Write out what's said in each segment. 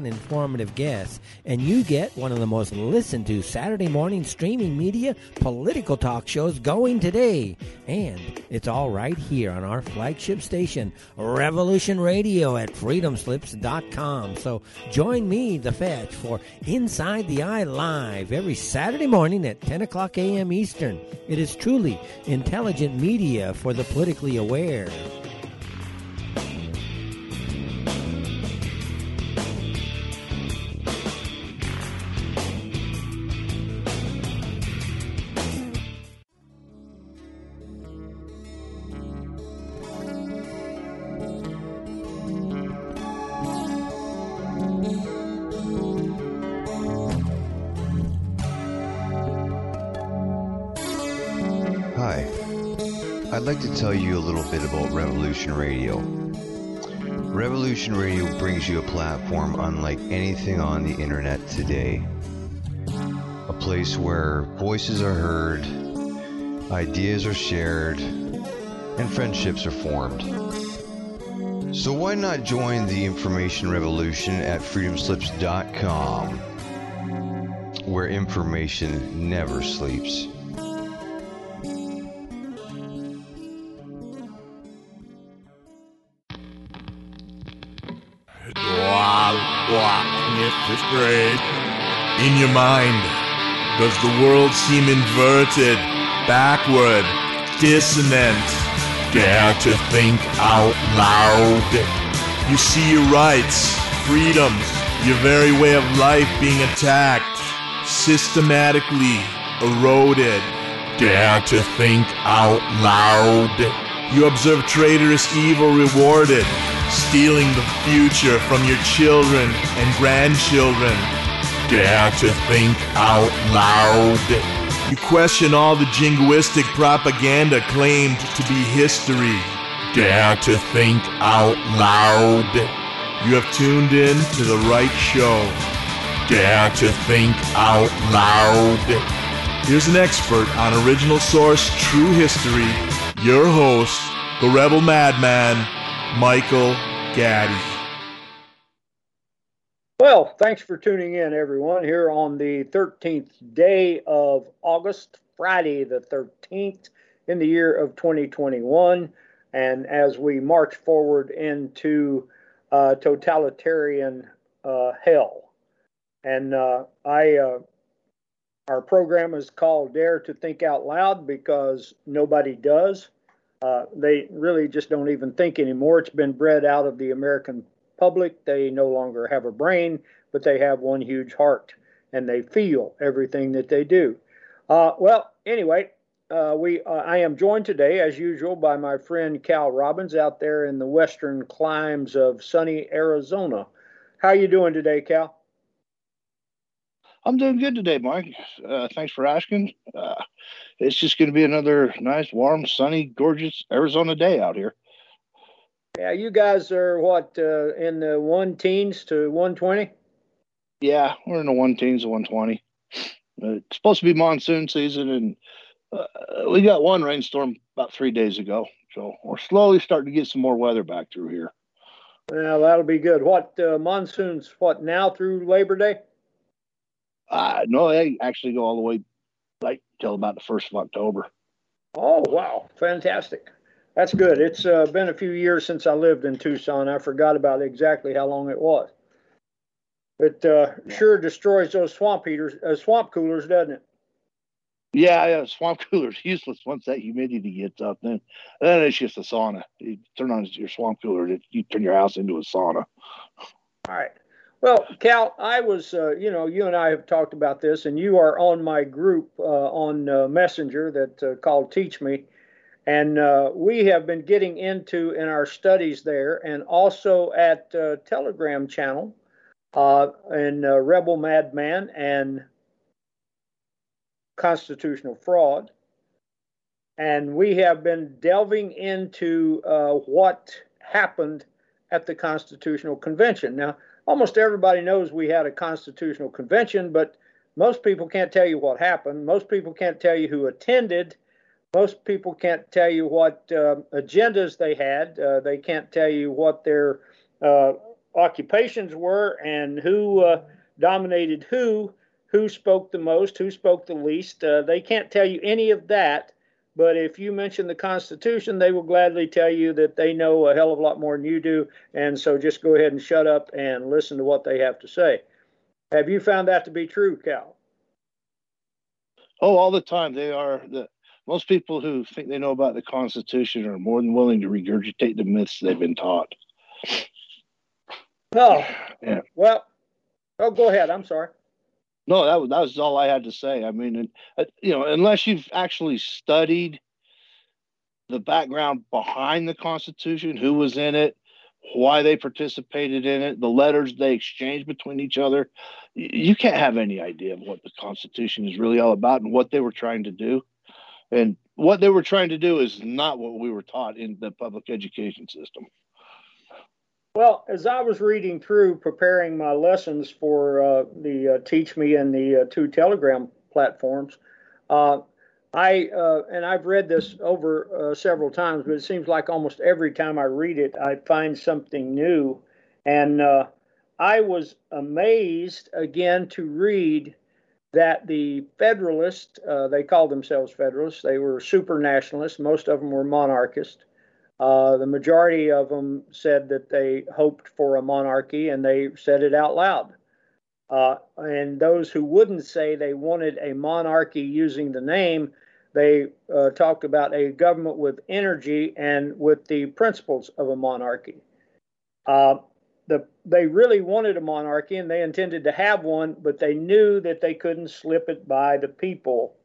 and informative guests, and you get one of the most listened to Saturday morning streaming media political talk shows going today. And it's all right here on our flagship station, Revolution Radio at freedomslips.com. So join me, The Fetch, for Inside the Eye Live every Saturday morning at 10 o'clock a.m. Eastern. It is truly intelligent media for the politically aware. Hi, I'd like to tell you a little bit about Revolution Radio. Revolution Radio brings you a platform unlike anything on the internet today. A place where voices are heard, ideas are shared, and friendships are formed. So why not join the information revolution at freedomslips.com, where information never sleeps. Fifth grade. In your mind, does the world seem inverted, backward, dissonant? Dare to think out loud. You see your rights, freedoms, your very way of life being attacked, systematically eroded. Dare to think out loud. You observe traitorous evil rewarded, stealing the future from your children and grandchildren. Dare to think out loud. You question all the jingoistic propaganda claimed to be history. Dare to think out loud. You have tuned in to the right show. Dare to think out loud. Here's an expert on original source true history, your host, the Rebel Madman, Michael Gaddy. Well, thanks for tuning in, everyone, here on the 13th day of August, Friday the 13th in the year of 2021. And as we march forward into totalitarian hell. And our program is called Dare to Think Out Loud because nobody does. They really just don't even think anymore. It's been bred out of the American public. They no longer have a brain, but they have one huge heart, and they feel everything that they do. Well, anyway, I am joined today, as usual, by my friend Cal Robbins out there in the western climes of sunny Arizona. How you doing today, Cal? I'm doing good today, Mike. Thanks for asking. It's just going to be another nice, warm, sunny, gorgeous Arizona day out here. Yeah, you guys are what, in the 110s to 120? Yeah, we're in the 110s to 120. It's supposed to be monsoon season, and we got one rainstorm about 3 days ago. So we're slowly starting to get some more weather back through here. Well, that'll be good. What, monsoons, what, now through Labor Day? No, they actually go all the way like till about the 1st of October. Oh, wow. Fantastic. That's good. It's been a few years since I lived in Tucson. I forgot about exactly how long it was. It sure destroys those swamp coolers, doesn't it? Yeah, swamp cooler's useless once that humidity gets up. Then it's just a sauna. You turn on your swamp cooler, you turn your house into a sauna. All right. Well, Cal, I was, you and I have talked about this, and you are on my group on Messenger that called Teach Me. And we have been getting into in our studies there, and also at Telegram channel in Rebel Madman and Constitutional Fraud. And we have been delving into what happened at the Constitutional Convention. Now, almost everybody knows we had a Constitutional Convention, but most people can't tell you what happened. Most people can't tell you who attended. Most people can't tell you what agendas they had. They can't tell you what their occupations were and who dominated who spoke the most, who spoke the least. They can't tell you any of that, but if you mention the Constitution, they will gladly tell you that they know a hell of a lot more than you do, and so just go ahead and shut up and listen to what they have to say. Have you found that to be true, Cal? Oh, all the time. Most people who think they know about the Constitution are more than willing to regurgitate the myths they've been taught. Oh, yeah. Well, go ahead. I'm sorry. No, that was all I had to say. I mean, unless you've actually studied the background behind the Constitution, who was in it, why they participated in it, the letters they exchanged between each other, you can't have any idea of what the Constitution is really all about and what they were trying to do. And what they were trying to do is not what we were taught in the public education system. Well, as I was reading through, preparing my lessons for the Teach Me and the two Telegram platforms, I've read this over several times, but it seems like almost every time I read it, I find something new. And I was amazed again to read that the Federalists, they called themselves Federalists, they were super nationalists, most of them were monarchists. The majority of them said that they hoped for a monarchy, and they said it out loud. And those who wouldn't say they wanted a monarchy using the name, they talked about a government with energy and with the principles of a monarchy. They really wanted a monarchy, and they intended to have one, but they knew that they couldn't slip it by the people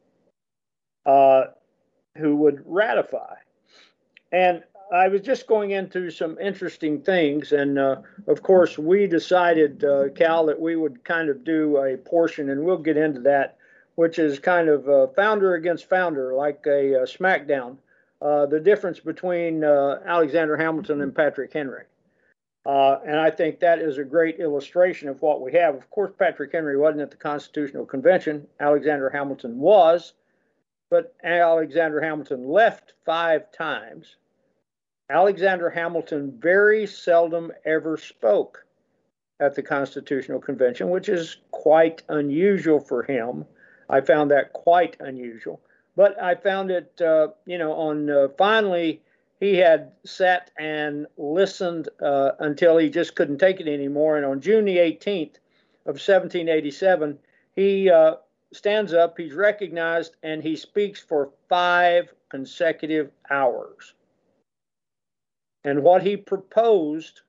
who would ratify. And I was just going into some interesting things, and of course, we decided, Cal, that we would kind of do a portion, and we'll get into that, which is kind of founder against founder, like a smackdown, the difference between Alexander Hamilton and Patrick Henry. And I think that is a great illustration of what we have. Of course, Patrick Henry wasn't at the Constitutional Convention. Alexander Hamilton was, but Alexander Hamilton left 5 times. Alexander Hamilton very seldom ever spoke at the Constitutional Convention, which is quite unusual for him. I found that quite unusual. But I found it, finally, he had sat and listened until he just couldn't take it anymore. And on June the 18th of 1787, he stands up, he's recognized, and he speaks for 5 consecutive hours. And what he proposed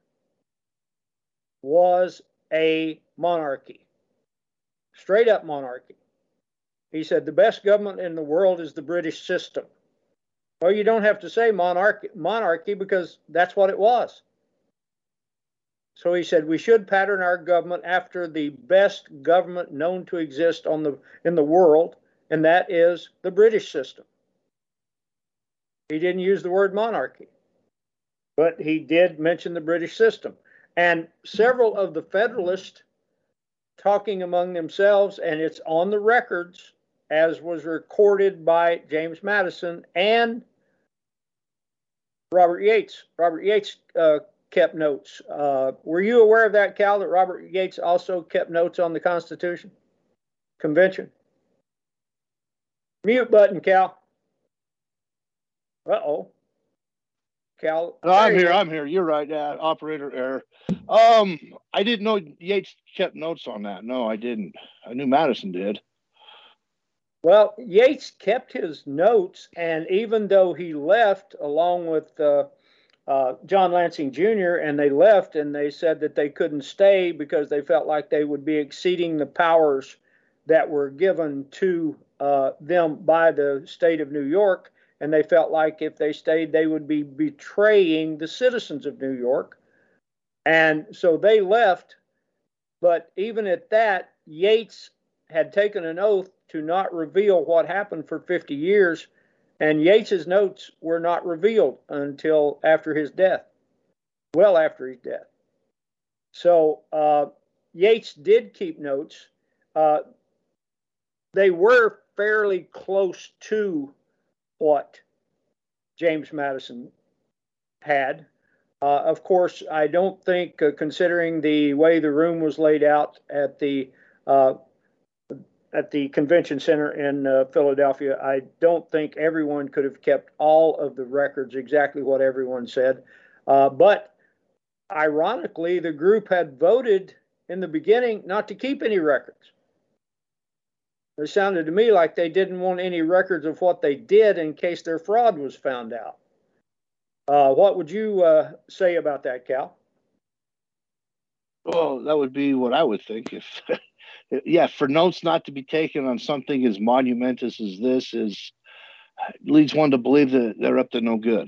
was a monarchy, straight up monarchy. He said the best government in the world is the British system. Well, you don't have to say monarchy because that's what it was. So he said we should pattern our government after the best government known to exist in the world, and that is the British system. He didn't use the word monarchy, but he did mention the British system. And several of the Federalists talking among themselves, and it's on the records, as was recorded by James Madison and Robert Yates. Robert Yates kept notes. Were you aware of that, Cal, that Robert Yates also kept notes on the Constitution Convention? Mute button, Cal. Uh-oh. Cal. No, I'm here. You're right. Operator error. I didn't know Yates kept notes on that. No, I didn't. I knew Madison did. Well, Yates kept his notes, and even though he left along with John Lansing Jr., and they left and they said that they couldn't stay because they felt like they would be exceeding the powers that were given to them by the state of New York, and they felt like if they stayed, they would be betraying the citizens of New York. And so they left, but even at that, Yates had taken an oath to not reveal what happened for 50 years, and Yates's notes were not revealed until after his death, well after his death. So Yates did keep notes. They were fairly close to what James Madison had. Of course, I don't think, considering the way the room was laid out uh, at the convention center in Philadelphia, I don't think everyone could have kept all of the records exactly what everyone said. But ironically, the group had voted in the beginning not to keep any records. It sounded to me like they didn't want any records of what they did in case their fraud was found out. What would you say about that, Cal? Well, that would be what I would think. If, yeah, for notes not to be taken on something as monumentous as this leads one to believe that they're up to no good.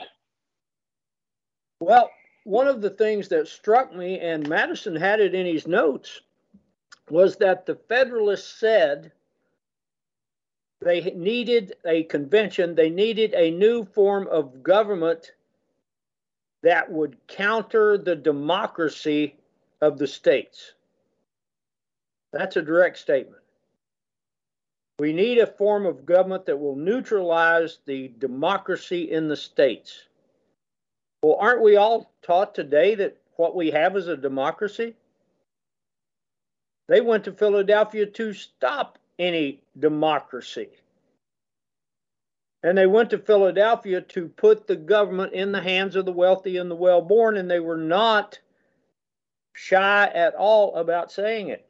Well, one of the things that struck me, and Madison had it in his notes, was that the Federalists said they needed a convention, they needed a new form of government that would counter the democracy of the states. That's a direct statement. We need a form of government that will neutralize the democracy in the states. Well, aren't we all taught today that what we have is a democracy? They went to Philadelphia to stop any democracy. And they went to Philadelphia to put the government in the hands of the wealthy and the well-born, and they were not shy at all about saying it.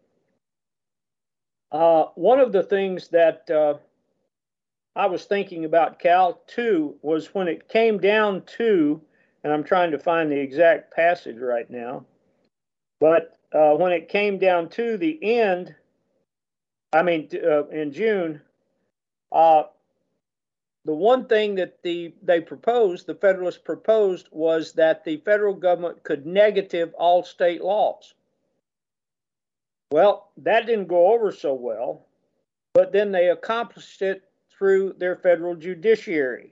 One of the things that I was thinking about, Cal, too, was when it came down to, and I'm trying to find the exact passage right now, but when it came down to the end, in June, the one thing that the Federalists proposed, was that the federal government could negative all state laws. Well, that didn't go over so well, but then they accomplished it through their federal judiciary.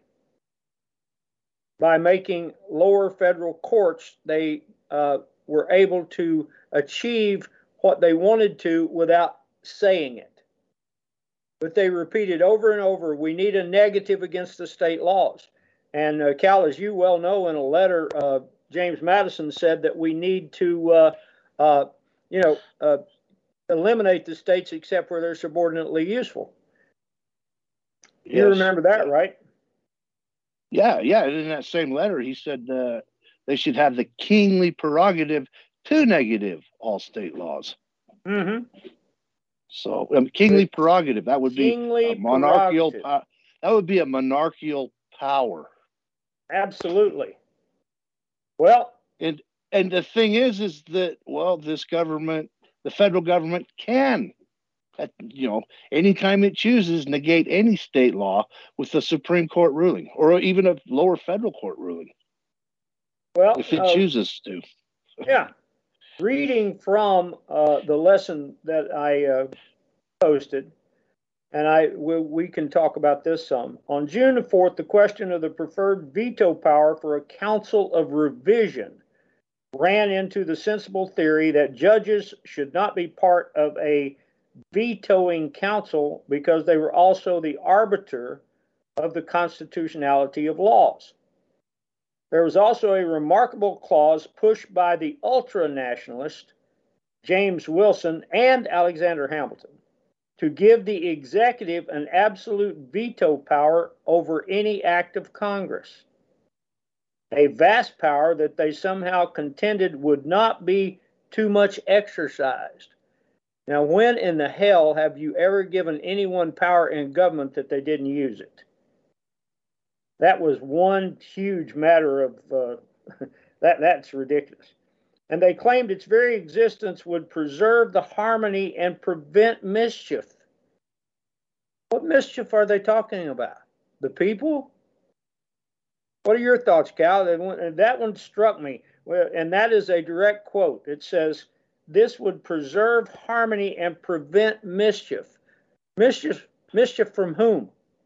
By making lower federal courts, they were able to achieve what they wanted to without saying it. But they repeated over and over, we need a negative against the state laws. And Cal, as you well know, in a letter, James Madison said that we need to, eliminate the states except where they're subordinately useful. Yes. You remember that, right? Yeah. In that same letter, he said they should have the kingly prerogative to negative all state laws. Mm-hmm. So, kingly prerogative, that would be a monarchical. That would be a monarchical power. Absolutely. Well, and the thing is that, well, this government, the federal government, can, anytime it chooses, negate any state law with a Supreme Court ruling or even a lower federal court ruling. Well, if it chooses to. Yeah. Reading from the lesson that I posted, and we can talk about this some. On June the 4th, the question of the preferred veto power for a council of revision ran into the sensible theory that judges should not be part of a vetoing council because they were also the arbiter of the constitutionality of laws. There was also a remarkable clause pushed by the ultra-nationalist James Wilson and Alexander Hamilton to give the executive an absolute veto power over any act of Congress, a vast power that they somehow contended would not be too much exercised. Now, when in the hell have you ever given anyone power in government that they didn't use it? That was one huge matter of that's ridiculous. And they claimed its very existence would preserve the harmony and prevent mischief. What mischief are they talking about? The people? What are your thoughts, Cal? That one struck me, and that is a direct quote. It says, this would preserve harmony and prevent mischief. Mischief from whom?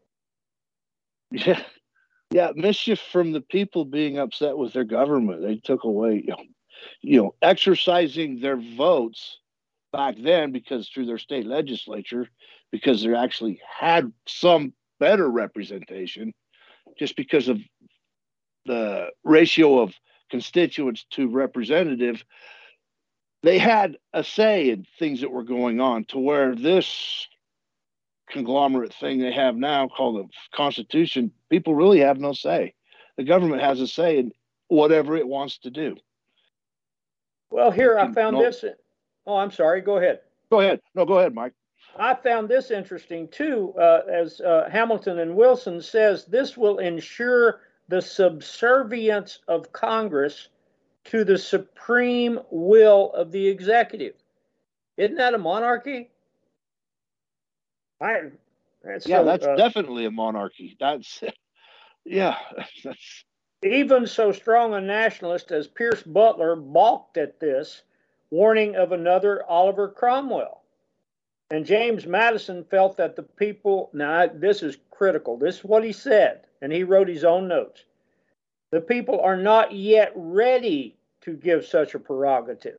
Yeah, mischief from the people being upset with their government. They took away, exercising their votes back then because through their state legislature, because they actually had some better representation, just because of the ratio of constituents to representative, they had a say in things that were going on, to where this conglomerate thing they have now called the Constitution, people really have no say. The government has a say in whatever it wants to do. Well, here I found this. Oh, I'm sorry. Go ahead. Go ahead. No, go ahead, Mike. I found this interesting too, as Hamilton and Wilson says, this will ensure the subservience of Congress to the supreme will of the executive. Isn't that a monarchy? That's definitely a monarchy. That's even so strong a nationalist as Pierce Butler balked at this, warning of another Oliver Cromwell. And James Madison felt that the people, now this is critical, this is what he said, and he wrote his own notes. The people are not yet ready to give such a prerogative.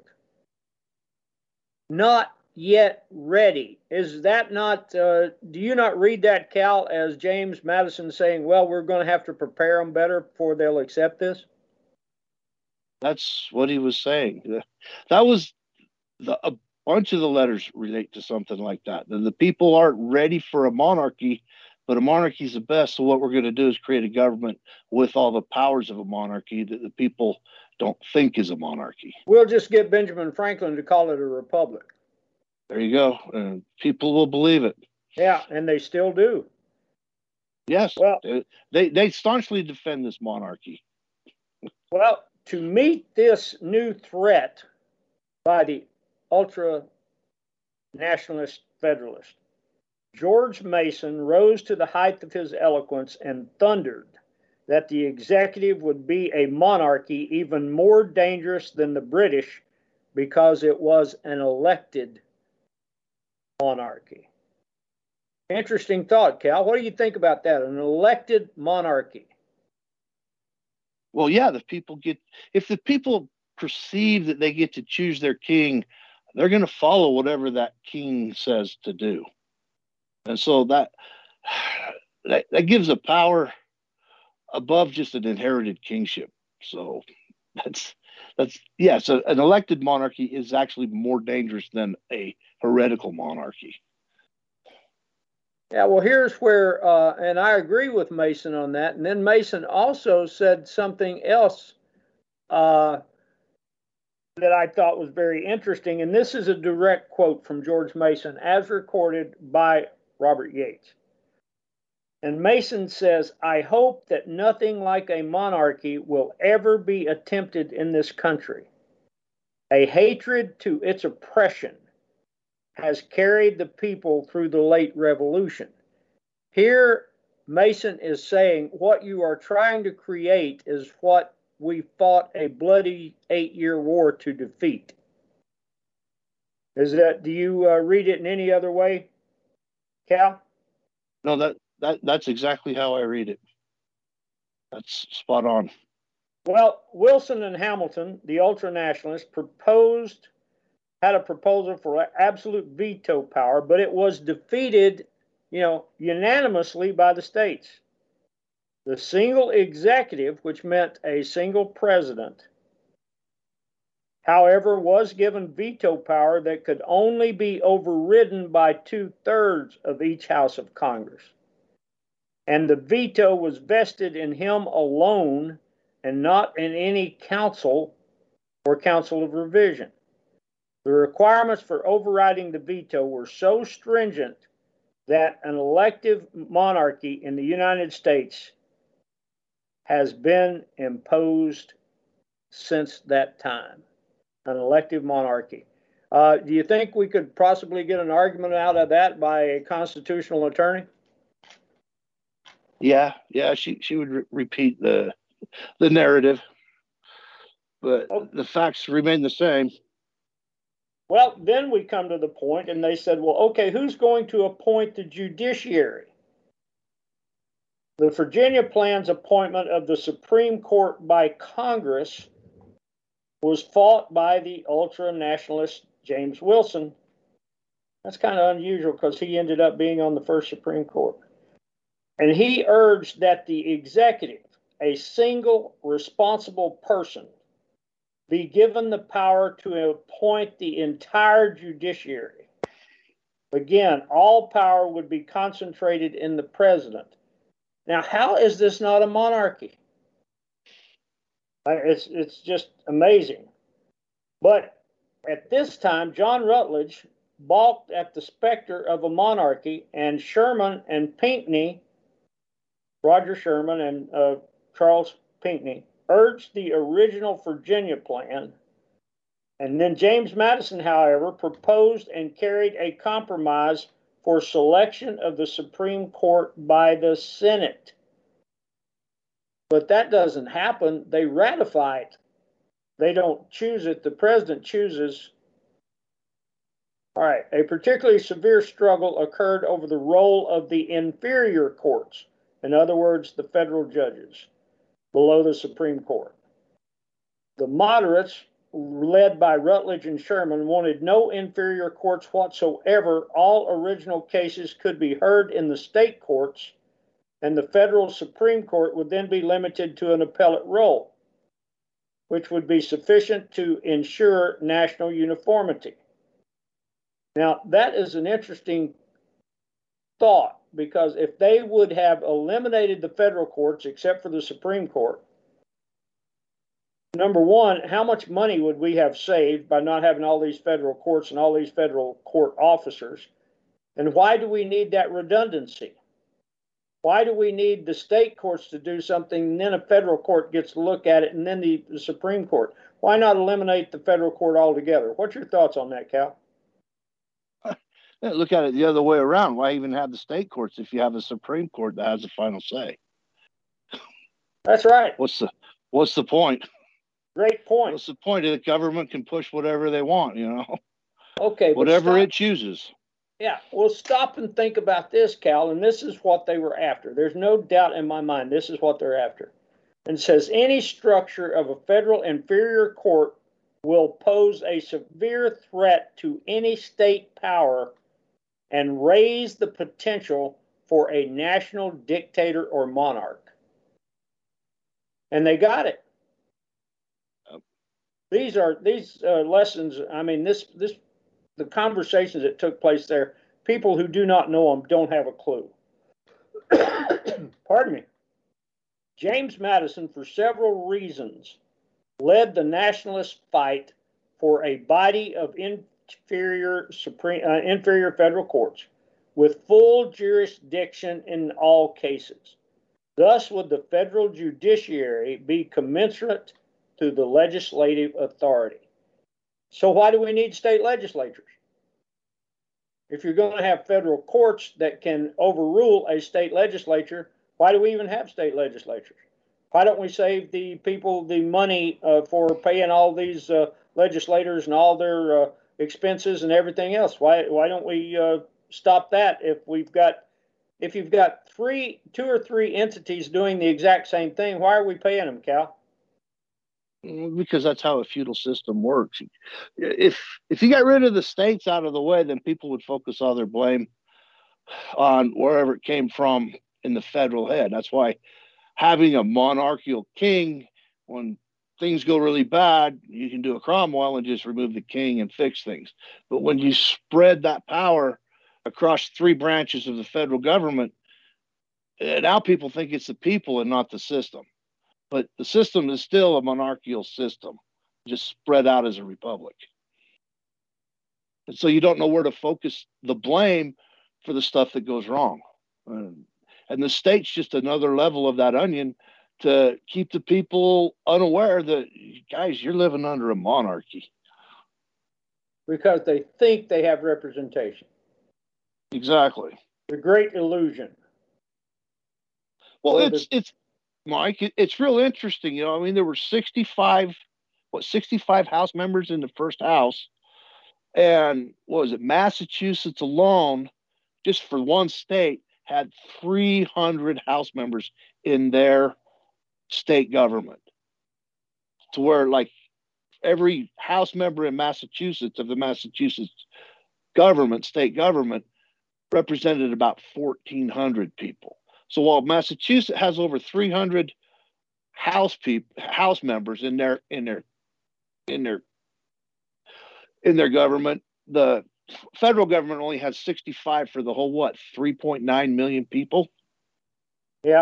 Not yet ready. Is that not, do you not read that, Cal, as James Madison saying, well, we're going to have to prepare them better before they'll accept this? That's what he was saying. That was a bunch of the letters relate to something like that. The people aren't ready for a monarchy, but a monarchy is the best. So what we're going to do is create a government with all the powers of a monarchy that the people don't think is a monarchy. We'll just get Benjamin Franklin to call it a republic. There you go. And people will believe it. Yeah, and they still do. Yes. Well, they staunchly defend this monarchy. Well, to meet this new threat by the ultra-nationalist federalist, George Mason rose to the height of his eloquence and thundered that the executive would be a monarchy even more dangerous than the British because it was an elected monarchy. Interesting thought, Cal. What do you think about that? An elected monarchy? Well, yeah, if the people perceive that they get to choose their king, they're going to follow whatever that king says to do. And so that gives a power above just an inherited kingship. So so an elected monarchy is actually more dangerous than a heretical monarchy. Yeah, well, here's where, and I agree with Mason on that. And then Mason also said something else that I thought was very interesting. And this is a direct quote from George Mason as recorded by Robert Yates. And Mason says, I hope that nothing like a monarchy will ever be attempted in this country. A hatred to its oppression has carried the people through the late revolution. Here, Mason is saying what you are trying to create is what we fought a bloody 8-year war to defeat. Do you read it in any other way, Cal? No, that's exactly how I read it. That's spot on. Well, Wilson and Hamilton, the ultra-nationalists, had a proposal for absolute veto power, but it was defeated, unanimously by the states. The single executive, which meant a single president, however, was given veto power that could only be overridden by 2/3 of each House of Congress. And the veto was vested in him alone and not in any council or council of revision. The requirements for overriding the veto were so stringent that an elective monarchy in the United States has been imposed since that time. An elective monarchy. Do you think we could possibly get an argument out of that by a constitutional attorney? Yeah, she would repeat the narrative, but the facts remain the same. Well, then we come to the point, and they said, well, okay, who's going to appoint the judiciary? The Virginia plan's appointment of the Supreme Court by Congress was fought by the ultra-nationalist James Wilson. That's kind of unusual because he ended up being on the first Supreme Court. And he urged that the executive, a single responsible person, be given the power to appoint the entire judiciary. Again, all power would be concentrated in the president. Now, how is this not a monarchy? It's just amazing. But at this time, John Rutledge balked at the specter of a monarchy, and Sherman and Pinckney, Roger Sherman and Charles Pinckney, urged the original Virginia plan. And then James Madison, however, proposed and carried a compromise for selection of the Supreme Court by the Senate. But that doesn't happen. They ratify it. They don't choose it. The president chooses. All right. A particularly severe struggle occurred over the role of the inferior courts. In other words, the federal judges below the Supreme Court. The moderates, led by Rutledge and Sherman, wanted no inferior courts whatsoever. All original cases could be heard in the state courts, and the federal Supreme Court would then be limited to an appellate role, which would be sufficient to ensure national uniformity. Now, that is an interesting thought, because if they would have eliminated the federal courts except for the Supreme Court, number one, how much money would we have saved by not having all these federal courts and all these federal court officers? And why do we need that redundancy? Why do we need the state courts to do something, and then a federal court gets to look at it, and then the Supreme Court? Why not eliminate the federal court altogether? What's your thoughts on that, Cal? Look at it the other way around. Why even have the state courts if you have a Supreme Court that has the final say? That's right. What's the point? Great point. What's the point? The government can push whatever they want, you know? Okay. Whatever it chooses. Yeah. Well, stop and think about this, Cal, and this is what they were after. There's no doubt in my mind this is what they're after. And it says any structure of a federal inferior court will pose a severe threat to any state power and raise the potential for a national dictator or monarch. And they got it. These lessons. I mean, the conversations that took place there. People who do not know them don't have a clue. Pardon me. James Madison, for several reasons, led the nationalist fight for a body of inferior federal courts with full jurisdiction in all cases. Thus would the federal judiciary be commensurate to the legislative authority. So why do we need state legislatures? If you're going to have federal courts that can overrule a state legislature, why do we even have state legislatures? Why don't we save the people the money for paying all these legislators and all their expenses and everything else? Why don't we stop that? If you've got two or three entities doing the exact same thing, why are we paying them, Cal? Because that's how a feudal system works. If you got rid of the states out of the way, then people would focus all their blame on wherever it came from in the federal head. That's why having a monarchical king, when things go really bad, you can do a Cromwell and just remove the king and fix things. But when you spread that power across three branches of the federal government, now people think it's the people and not the system. But the system is still a monarchical system, just spread out as a republic. And so you don't know where to focus the blame for the stuff that goes wrong. And the state's just another level of that onion to keep the people unaware that, guys, you're living under a monarchy. Because they think they have representation. Exactly. The great illusion. Well, it's Mike, it's real interesting. You know, I mean, there were 65 House members in the first House. And what was it? Massachusetts alone, just for one state, had 300 House members in their state government. To where, like, every House member in Massachusetts, of the Massachusetts government, state government, represented about 1,400 people. So while Massachusetts has over 300 House members in their in their government. The federal government only has 65 for the whole 3.9 million people. Yeah.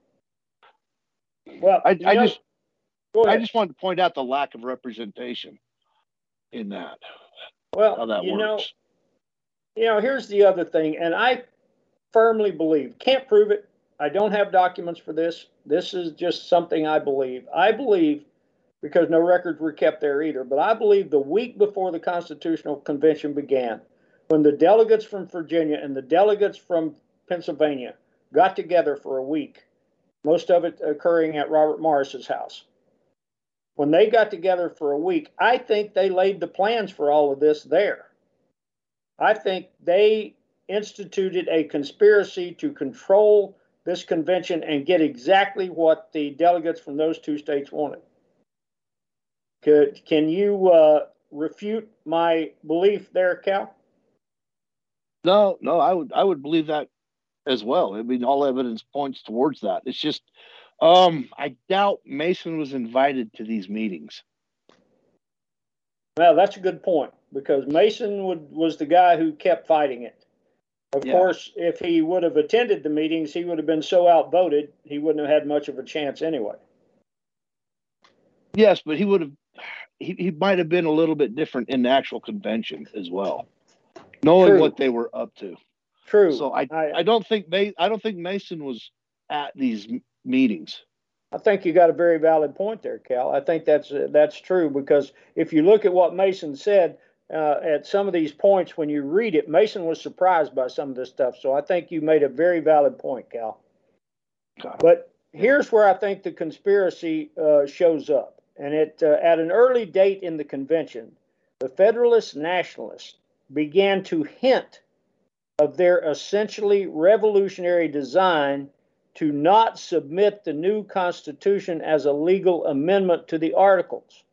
Well, I just wanted to point out the lack of representation in that. Well, how that works. Here's the other thing, and I firmly believe, can't prove it. I don't have documents for this. This is just something I believe. I believe, because no records were kept there either, but I believe the week before the Constitutional Convention began, when the delegates from Virginia and the delegates from Pennsylvania got together for a week, most of it occurring at Robert Morris's house. When they got together for a week, I think they laid the plans for all of this there. I think they instituted a conspiracy to control this convention and get exactly what the delegates from those two states wanted. Can you refute my belief there, Cal? No, I would believe that as well. I mean, all evidence points towards that. It's just, I doubt Mason was invited to these meetings. Well, that's a good point, because Mason was the guy who kept fighting it. Of course, if he would have attended the meetings, he would have been so outvoted, he wouldn't have had much of a chance anyway. Yes, but he might have been a little bit different in the actual convention as well, knowing what they were up to. True. So I don't think Mason was at these meetings. I think you got a very valid point there, Cal. I think that's true, because if you look at what Mason said at some of these points, when you read it, Mason was surprised by some of this stuff. So I think you made a very valid point, Cal. But here's where I think the conspiracy shows up. And at an early date in the convention, the Federalist Nationalists began to hint of their essentially revolutionary design to not submit the new Constitution as a legal amendment to the Articles.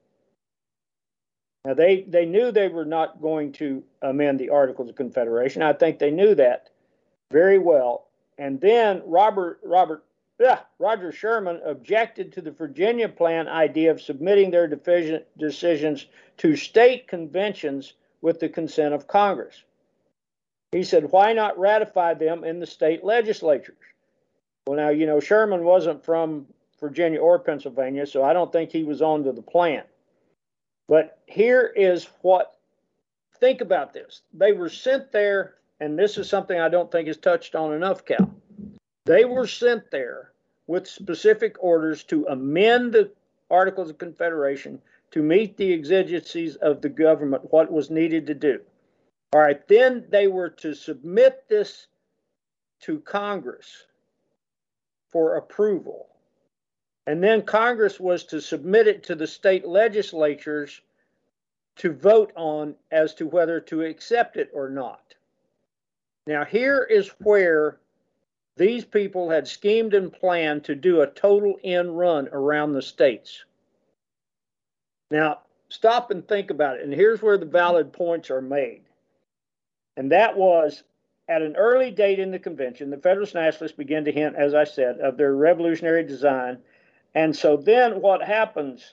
Now, they knew they were not going to amend the Articles of Confederation. I think they knew that very well. And then Roger Sherman objected to the Virginia Plan idea of submitting their decisions to state conventions with the consent of Congress. He said, why not ratify them in the state legislatures? Well, now, Sherman wasn't from Virginia or Pennsylvania, so I don't think he was onto the plan. But here is think about this. They were sent there, and this is something I don't think is touched on enough, Cal. They were sent there with specific orders to amend the Articles of Confederation to meet the exigencies of the government, what was needed to do. All right, then they were to submit this to Congress for approval. And then Congress was to submit it to the state legislatures to vote on as to whether to accept it or not. Now, here is where these people had schemed and planned to do a total end run around the states. Now, stop and think about it. And here's where the valid points are made. And that was, at an early date in the convention, the Federalist Nationalists began to hint, as I said, of their revolutionary design. And so then what happens,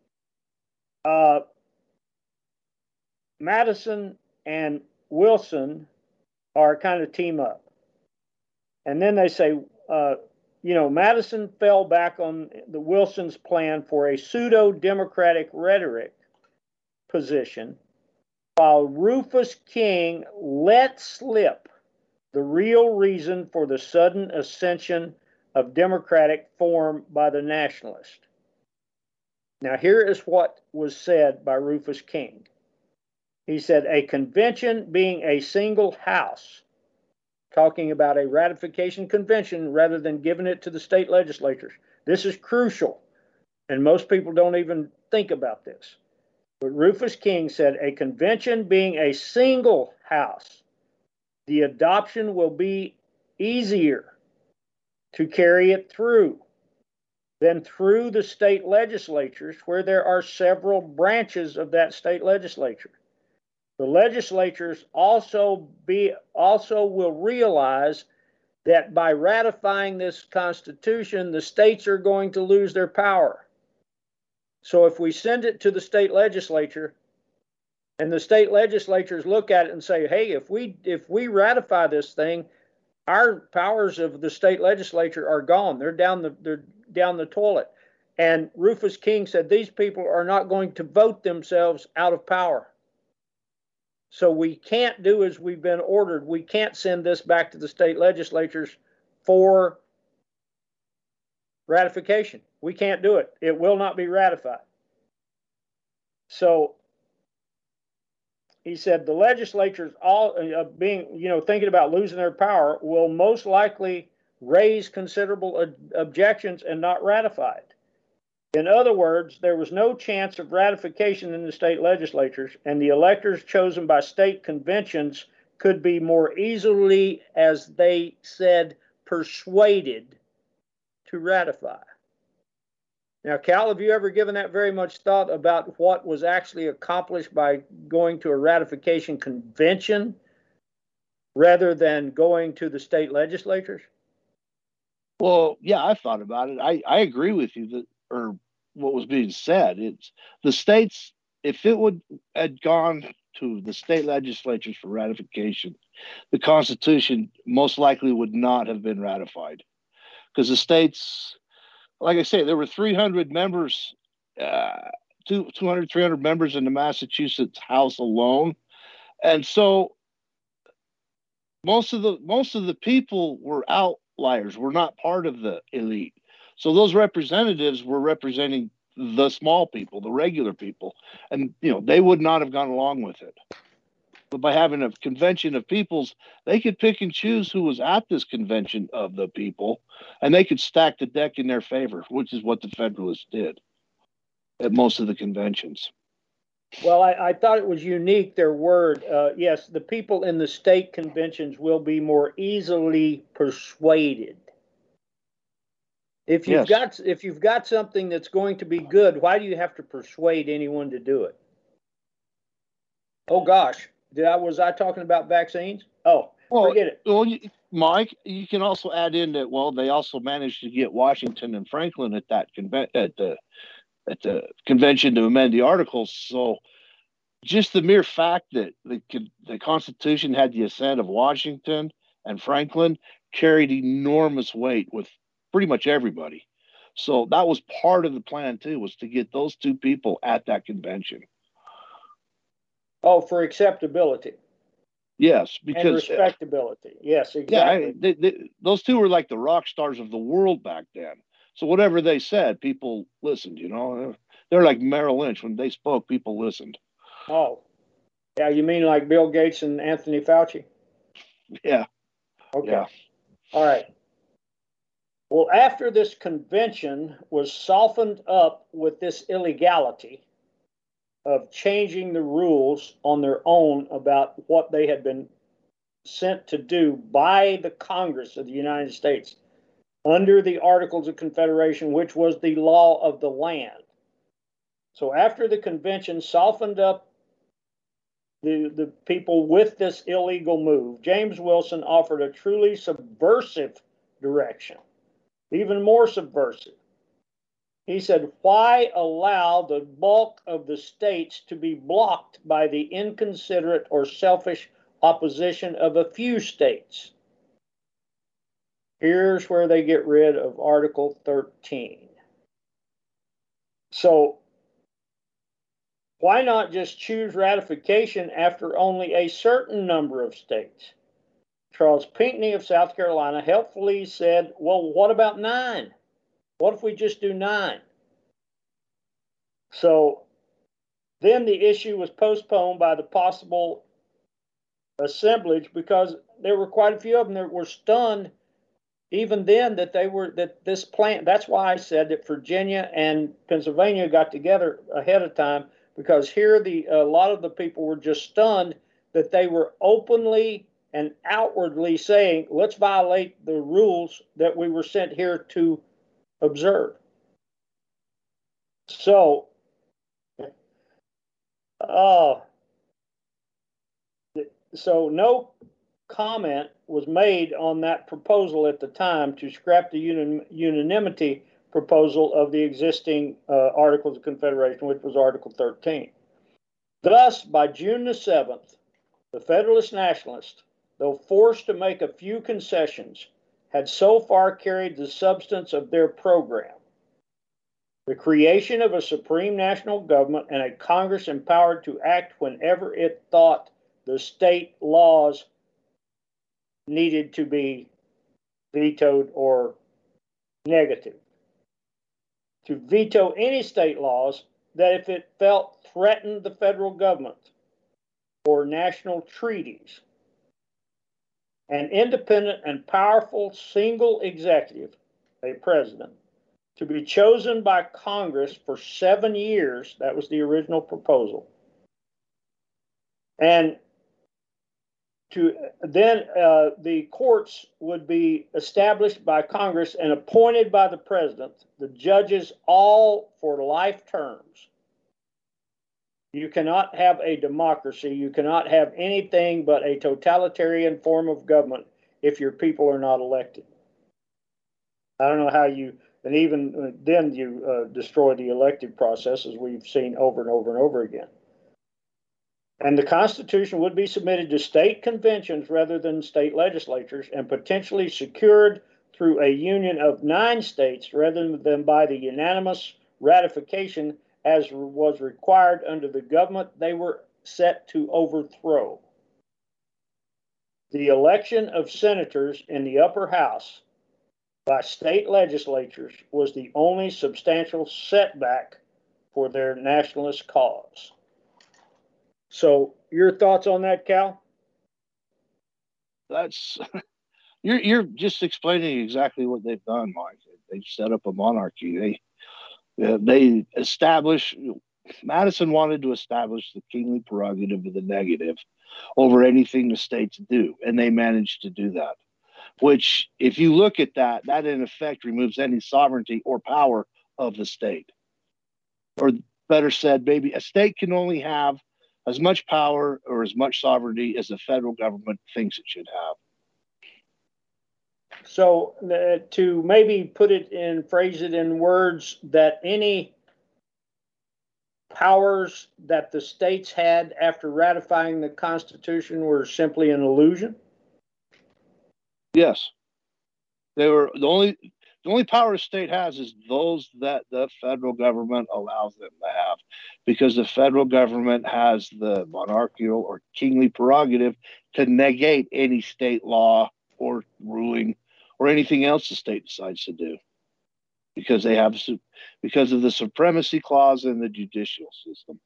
Madison and Wilson are kind of team up. And then they say, Madison fell back on the Wilson's plan for a pseudo-democratic rhetoric position, while Rufus King let slip the real reason for the sudden ascension of democratic form by the nationalists. Now, here is what was said by Rufus King. He said, a convention being a single house, talking about a ratification convention rather than giving it to the state legislatures. This is crucial, and most people don't even think about this. But Rufus King said, a convention being a single house, the adoption will be easier to carry it through than through the state legislatures, where there are several branches of that state legislature. The legislatures also will realize that by ratifying this Constitution, the states are going to lose their power. So if we send it to the state legislature and the state legislatures look at it and say, hey, if we ratify this thing, our powers of the state legislature are gone. They're down the toilet. And Rufus King said these people are not going to vote themselves out of power. So we can't do as we've been ordered. We can't send this back to the state legislatures for ratification. We can't do it. It will not be ratified. So he said the legislatures, all thinking about losing their power, will most likely raise considerable objections and not ratify it. In other words, there was no chance of ratification in the state legislatures, and the electors chosen by state conventions could be more easily, as they said, persuaded to ratify. Now, Cal, have you ever given that very much thought about what was actually accomplished by going to a ratification convention rather than going to the state legislatures? Well, yeah, I thought about it. I agree with you that, or what was being said. It's the states, if it had gone to the state legislatures for ratification, the Constitution most likely would not have been ratified. Because the states, like I say, there were 300 members, 200, 300 members in the Massachusetts House alone. And so most of the people were outliers, were not part of the elite. So those representatives were representing the small people, the regular people, and they would not have gone along with it. But by having a convention of peoples, they could pick and choose who was at this convention of the people, and they could stack the deck in their favor, which is what the Federalists did at most of the conventions. Well, I thought it was unique, their word. Yes, the people in the state conventions will be more easily persuaded. If you've got something that's going to be good, why do you have to persuade anyone to do it? Oh gosh, was I talking about vaccines? Oh, well, forget it. Well, Mike, you can also add in that. They also managed to get Washington and Franklin at that at the convention to amend the articles. So, just the mere fact that the Constitution had the assent of Washington and Franklin carried enormous weight with pretty much everybody. So that was part of the plan too, was to get those two people at that convention. Oh, for acceptability. Yes, because and respectability. Yes, exactly. Yeah, those two were like the rock stars of the world back then. So whatever they said, people listened. They're like Merrill Lynch. When they spoke, people listened. Oh, yeah. You mean like Bill Gates and Anthony Fauci? Yeah. Okay. Yeah. All right. Well, after this convention was softened up with this illegality of changing the rules on their own about what they had been sent to do by the Congress of the United States under the Articles of Confederation, which was the law of the land. So after the convention softened up the people with this illegal move, James Wilson offered a truly subversive direction, even more subversive. He said, why allow the bulk of the states to be blocked by the inconsiderate or selfish opposition of a few states? Here's where they get rid of Article 13. So, why not just choose ratification after only a certain number of states? Charles Pinckney of South Carolina helpfully said, well, what about 9? What if we just do 9? So then the issue was postponed by the possible assemblage because there were quite a few of them that were stunned even then that this plan. That's why I said that Virginia and Pennsylvania got together ahead of time, because here a lot of the people were just stunned that they were openly and outwardly saying, let's violate the rules that we were sent here to observe. So, no comment was made on that proposal at the time to scrap the unanimity proposal of the existing Articles of Confederation, which was Article 13. Thus, by June the 7th, the Federalist Nationalists, though forced to make a few concessions, had so far carried the substance of their program: the creation of a supreme national government and a Congress empowered to act whenever it thought the state laws needed to be vetoed or negative. To veto any state laws that, if it felt, threatened the federal government or national treaties. An independent and powerful single executive, a president, to be chosen by Congress for 7 years. That was the original proposal. And then the courts would be established by Congress and appointed by the president, the judges all for life terms. You cannot have a democracy. You cannot have anything but a totalitarian form of government if your people are not elected. I don't know how you, and even then you destroy the elective process, as we've seen over and over and over again. And the Constitution would be submitted to state conventions rather than state legislatures, and potentially secured through a union of 9 states rather than by the unanimous ratification as was required under the government they were set to overthrow. The election of senators in the upper house by state legislatures was the only substantial setback for their nationalist cause. So, your thoughts on that, Cal? That's you're just explaining exactly what they've done, Mike. They've set up a monarchy. They established. Madison wanted to establish the kingly prerogative of the negative over anything the states do, and they managed to do that. Which, if you look at that, that in effect removes any sovereignty or power of the state. Or better said, maybe a state can only have as much power or as much sovereignty as the federal government thinks it should have. So to maybe put it in, phrase it in words, that any powers that the states had after ratifying the Constitution were simply an illusion? Yes. They were the only power a state has is those that the federal government allows them to have, because the federal government has the monarchical or kingly prerogative to negate any state law or ruling or anything else the state decides to do, because of the supremacy clause in the judicial system.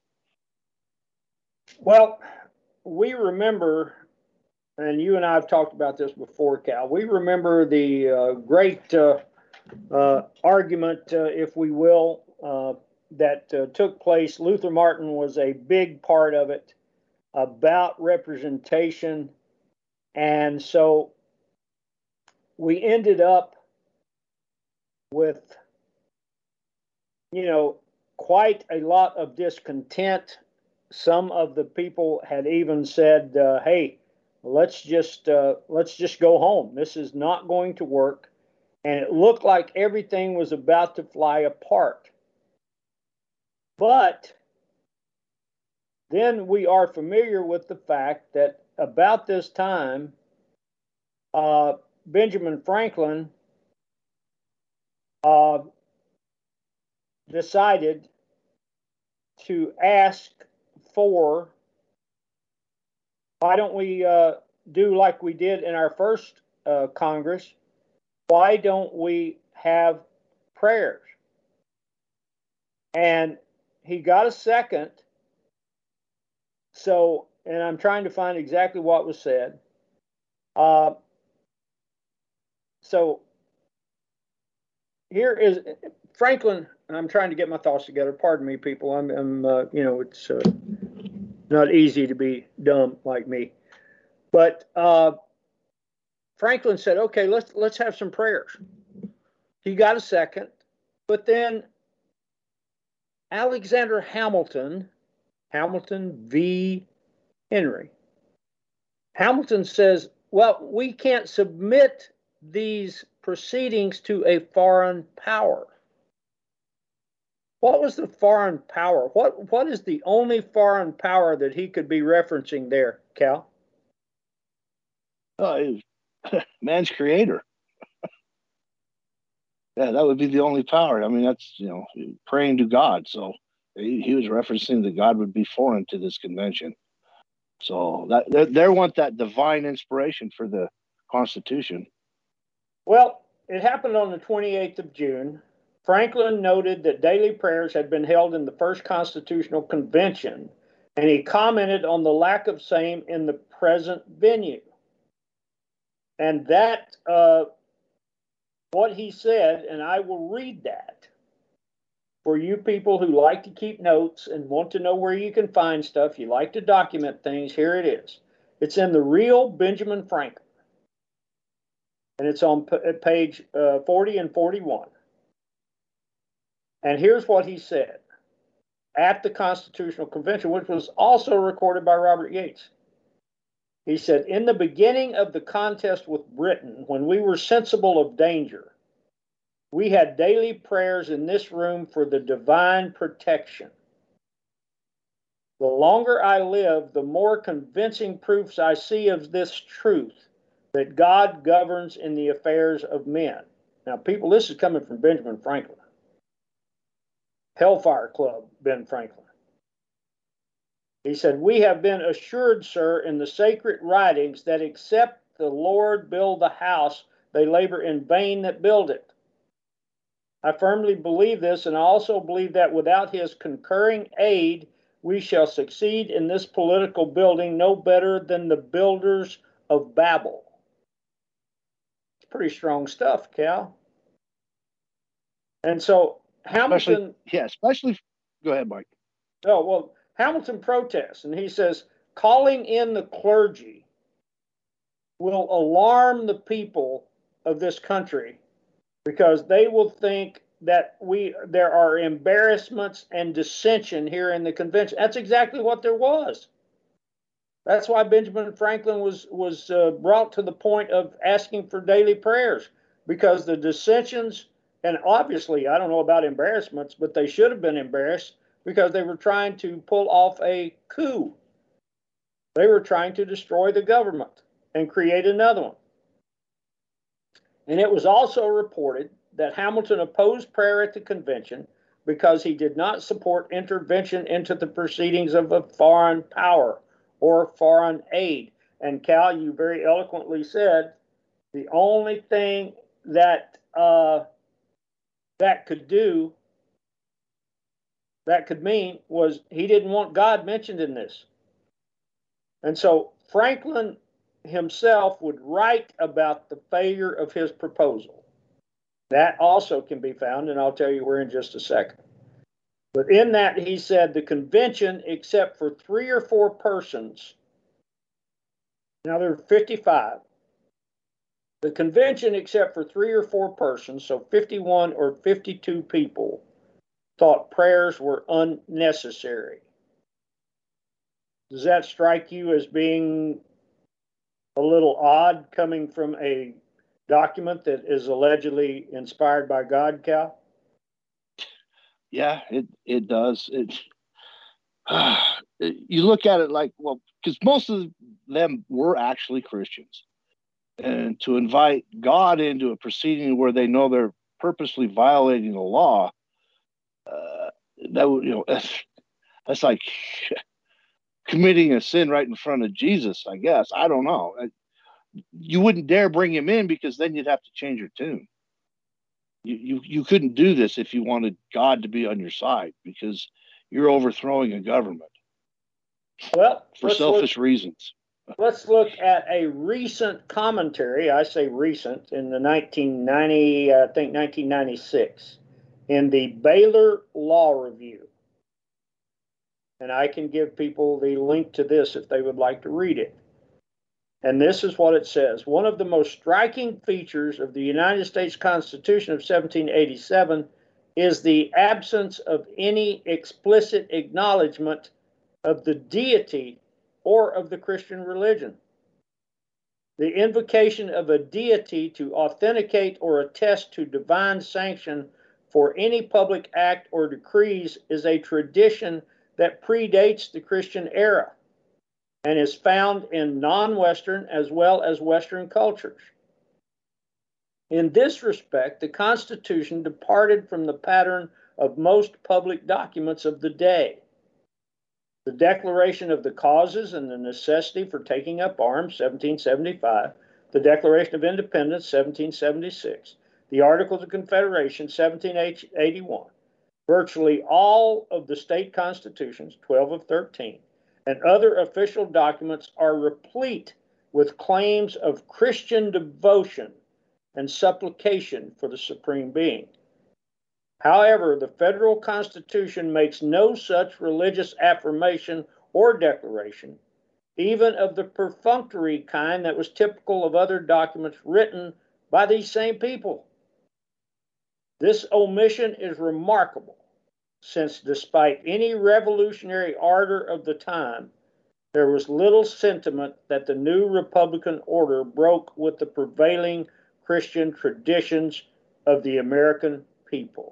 Well, we remember, and you and I have talked about this before, Cal, we remember the great argument, if we will, that took place. Luther Martin was a big part of it, about representation. And so we ended up with, quite a lot of discontent. Some of the people had even said, hey, let's just go home. This is not going to work. And it looked like everything was about to fly apart. But then we are familiar with the fact that about this time, Benjamin Franklin decided to ask for, why don't we do like we did in our first Congress? Why don't we have prayers? And he got a second. So, and I'm trying to find exactly what was said. So here is Franklin, and I'm trying to get my thoughts together. Pardon me, people. It's not easy to be dumb like me. But Franklin said, okay, let's have some prayers. He got a second, but then Alexander Hamilton v. Henry. Hamilton says, well, we can't submit these proceedings to a foreign power. What was the foreign power? What is the only foreign power that he could be referencing there, Cal? He was man's creator. Yeah, that would be the only power. I mean, that's, praying to God. So he was referencing that God would be foreign to this convention. So that they want that divine inspiration for the Constitution. Well, it happened on the 28th of June. Franklin noted that daily prayers had been held in the first Constitutional Convention, and he commented on the lack of same in the present venue. And that, what he said, and I will read that for you people who like to keep notes and want to know where you can find stuff, you like to document things, here it is. It's in the Real Benjamin Franklin, and it's on page 40 and 41. And here's what he said at the Constitutional Convention, which was also recorded by Robert Yates. He said, in the beginning of the contest with Britain, when we were sensible of danger, we had daily prayers in this room for the divine protection. The longer I live, the more convincing proofs I see of this truth, that God governs in the affairs of men. Now, people, this is coming from Benjamin Franklin. Hellfire Club, Ben Franklin. He said, we have been assured, sir, in the sacred writings that except the Lord build the house, they labor in vain that build it. I firmly believe this, and I also believe that without his concurring aid, we shall succeed in this political building no better than the builders of Babel. It's pretty strong stuff, Cal. And so Hamilton... Especially... Go ahead, Mike. Oh, well, Hamilton protests, and he says, calling in the clergy will alarm the people of this country because they will think that there are embarrassments and dissension here in the convention. That's exactly what there was. That's why Benjamin Franklin was brought to the point of asking for daily prayers, because the dissensions, and obviously, I don't know about embarrassments, but they should have been embarrassed because they were trying to pull off a coup. They were trying to destroy the government and create another one. And it was also reported that Hamilton opposed prayer at the convention because he did not support intervention into the proceedings of a foreign power or foreign aid. And Cal, you very eloquently said the only thing that that could mean was he didn't want God mentioned in this. And so Franklin himself would write about the failure of his proposal. That also can be found, and I'll tell you where in just a second. But in that, he said the convention, except for 3 or 4 persons, now there are 55, the convention, except for 3 or 4 persons, so 51 or 52 people, thought prayers were unnecessary. Does that strike you as being a little odd coming from a document that is allegedly inspired by God, Cal? Yeah, it does. You look at it like, well, because most of them were actually Christians. And to invite God into a proceeding where they know they're purposely violating the law, that would, that's like committing a sin right in front of Jesus, I guess. I don't know. You wouldn't dare bring him in because then you'd have to change your tune. You couldn't do this if you wanted God to be on your side, because you're overthrowing a government. Well, for selfish reasons. Let's look at a recent commentary. I say recent, in the 1996, in the Baylor Law Review. And I can give people the link to this if they would like to read it. And this is what it says. One of the most striking features of the United States Constitution of 1787 is the absence of any explicit acknowledgement of the deity or of the Christian religion. The invocation of a deity to authenticate or attest to divine sanction for any public act or decrees is a tradition that predates the Christian era and is found in non-Western as well as Western cultures. In this respect, the Constitution departed from the pattern of most public documents of the day. The Declaration of the Causes and the Necessity for Taking Up Arms, 1775, the Declaration of Independence, 1776, the Articles of Confederation, 1781, virtually all of the state constitutions, 12 of 13, and other official documents are replete with claims of Christian devotion and supplication for the Supreme Being. However, the federal Constitution makes no such religious affirmation or declaration, even of the perfunctory kind that was typical of other documents written by these same people. This omission is remarkable, since despite any revolutionary ardor of the time, there was little sentiment that the new Republican order broke with the prevailing Christian traditions of the American people.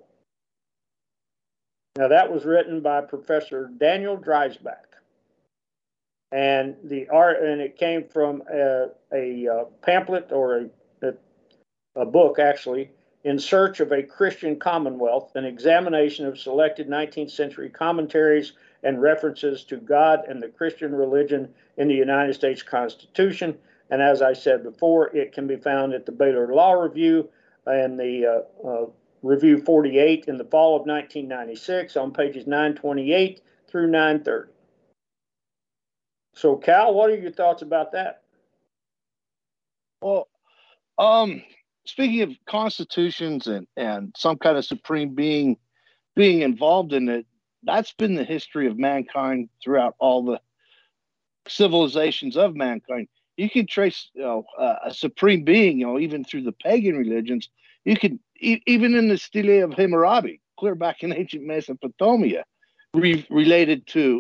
Now, that was written by Professor Daniel Dreisbach, and it came from a pamphlet or a book, actually, In Search of a Christian Commonwealth, an examination of selected 19th century commentaries and references to God and the Christian religion in the United States Constitution. And as I said before, it can be found at the Baylor Law Review and the Review 48 in the fall of 1996 on pages 928 through 930. So, Cal, what are your thoughts about that? Well, speaking of constitutions and some kind of supreme being involved in it, that's been the history of mankind throughout all the civilizations of mankind. You can trace, a supreme being, even through the pagan religions. You can even in the Stele of Hammurabi, clear back in ancient Mesopotamia, related to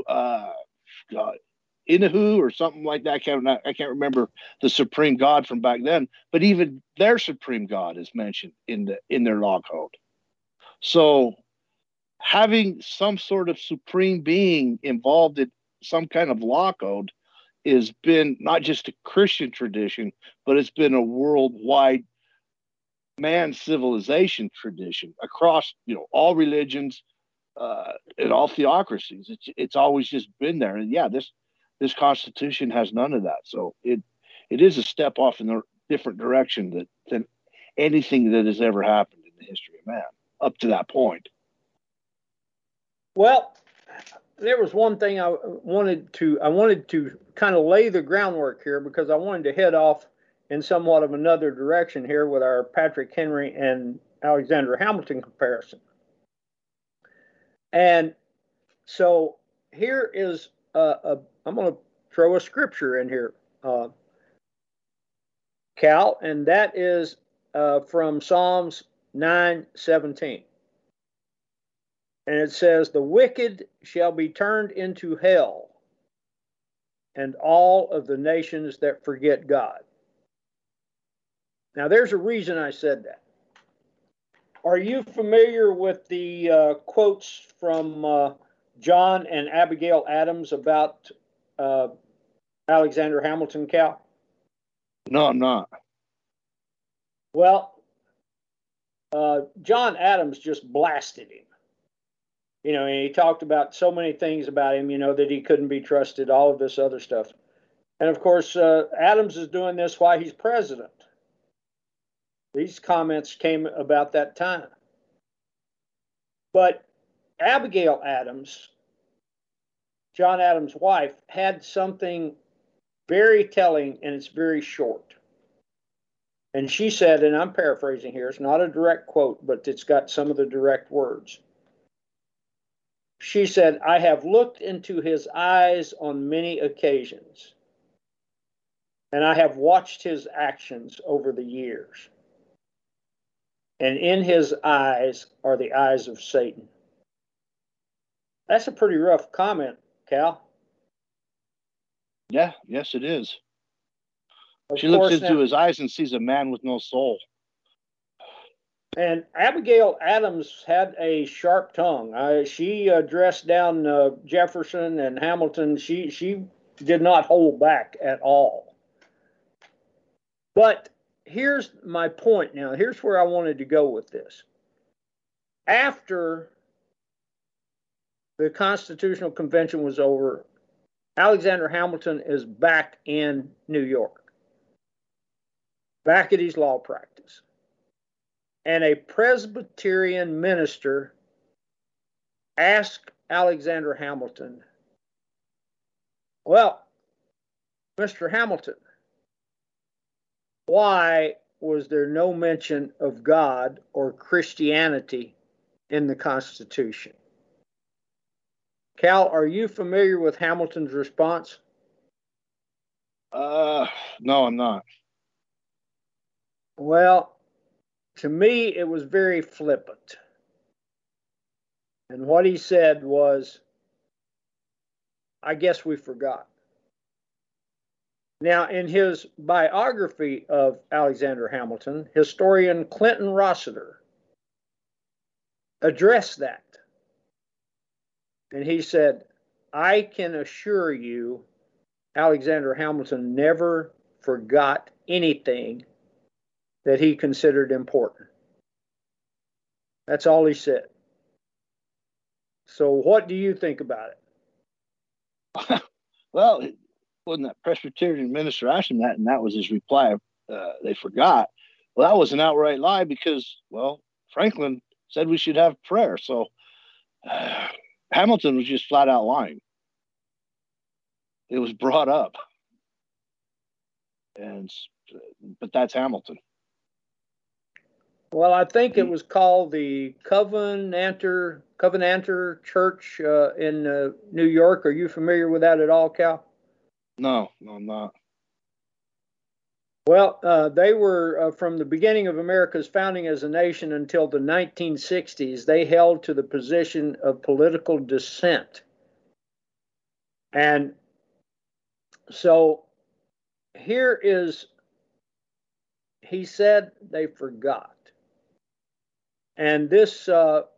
Inahu or something like that. I can't remember the supreme god from back then, but even their supreme god is mentioned in their law code. So having some sort of supreme being involved in some kind of law code has been not just a Christian tradition, but it's been a worldwide man civilization tradition across all religions and all theocracies. It's always just been there. And yeah, this Constitution has none of that. So it is a step off in a different direction than anything that has ever happened in the history of man up to that point. Well, there was one thing I wanted to kind of lay the groundwork here, because I wanted to head off in somewhat of another direction here with our Patrick Henry and Alexander Hamilton comparison. And so here is I'm going to throw a scripture in here, Cal, and that is from Psalms 9:17. And it says, "The wicked shall be turned into hell, and all of the nations that forget God." Now, there's a reason I said that. Are you familiar with the quotes from John and Abigail Adams about Alexander Hamilton, Cal? No, I'm not. Well, John Adams just blasted him. And he talked about so many things about him, that he couldn't be trusted, all of this other stuff. And of course, Adams is doing this while he's president. These comments came about that time. But Abigail Adams, John Adams' wife, had something very telling, and it's very short. And she said, and I'm paraphrasing here, it's not a direct quote, but it's got some of the direct words. She said, "I have looked into his eyes on many occasions, and I have watched his actions over the years. And in his eyes are the eyes of Satan." That's a pretty rough comment, Cal. Yeah, yes, it is. She looks into his eyes and sees a man with no soul. And Abigail Adams had a sharp tongue. She dressed down Jefferson and Hamilton. She did not hold back at all. But here's my point now. Here's where I wanted to go with this. After the Constitutional Convention was over, Alexander Hamilton is back in New York, back at his law practice. And a Presbyterian minister asked Alexander Hamilton, well, Mr. Hamilton, why was there no mention of God or Christianity in the Constitution? Cal, are you familiar with Hamilton's response? No, I'm not. Well, to me, it was very flippant. And what he said was, I guess we forgot. Now, in his biography of Alexander Hamilton, historian Clinton Rossiter addressed that. And he said, I can assure you, Alexander Hamilton never forgot anything that he considered important. That's all he said. So what do you think about it? Well, wasn't that Presbyterian minister asked him that, and that was his reply. They forgot. Well, that was an outright lie because, well, Franklin said we should have prayer. So Hamilton was just flat out lying. It was brought up. But that's Hamilton. Well, I think it was called the Covenanter Church in New York. Are you familiar with that at all, Cal? No, I'm not. Well, they were from the beginning of America's founding as a nation until the 1960s. They held to the position of political dissent. And so here is, he said they forgot. And this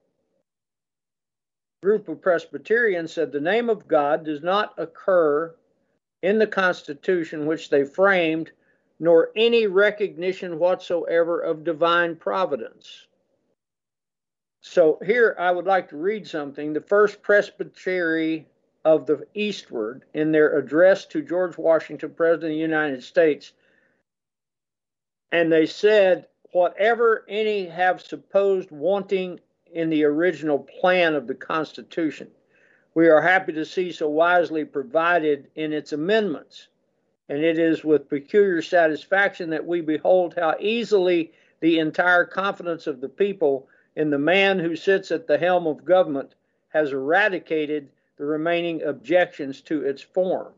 group of Presbyterians said the name of God does not occur in the Constitution which they framed, nor any recognition whatsoever of divine providence. So here I would like to read something. The First Presbytery of the Eastward, in their address to George Washington, President of the United States, and they said, whatever any have supposed wanting in the original plan of the Constitution, we are happy to see so wisely provided in its amendments. And it is with peculiar satisfaction that we behold how easily the entire confidence of the people in the man who sits at the helm of government has eradicated the remaining objections to its form.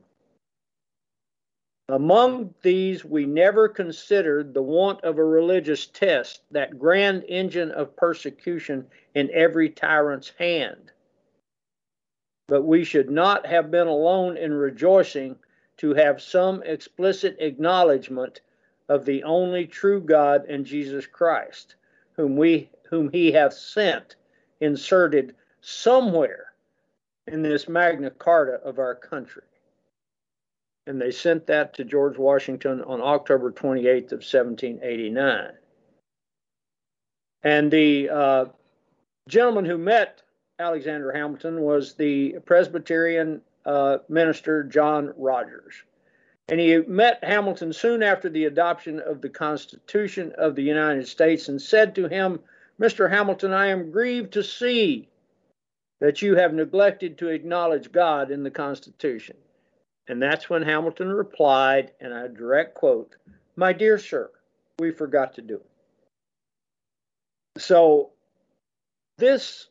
Among these, we never considered the want of a religious test, that grand engine of persecution in every tyrant's hand. But we should not have been alone in rejoicing to have some explicit acknowledgement of the only true God and Jesus Christ, whom he hath sent, inserted somewhere in this Magna Carta of our country. And they sent that to George Washington on October 28th of 1789. And the gentleman who met Alexander Hamilton was the Presbyterian minister John Rogers. And he met Hamilton soon after the adoption of the Constitution of the United States and said to him, Mr. Hamilton, I am grieved to see that you have neglected to acknowledge God in the Constitution. And that's when Hamilton replied, and I direct quote, my dear sir, we forgot to do it. So this,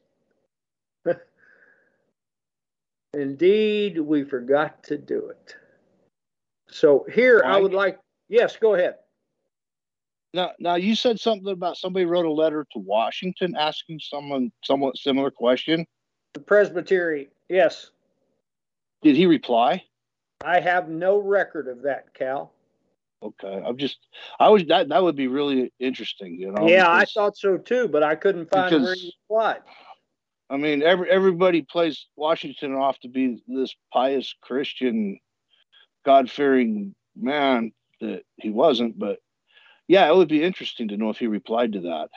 indeed, we forgot to do it. So here I would like, yes, go ahead. Now you said something about somebody wrote a letter to Washington asking someone somewhat similar question. The Presbytery, yes. Did he reply? I have no record of that, Cal. Okay. That would be really interesting, you know. Yeah, I thought so too, but I couldn't find where he replied. I mean, everybody plays Washington off to be this pious Christian, God-fearing man that he wasn't. But yeah, it would be interesting to know if he replied to that.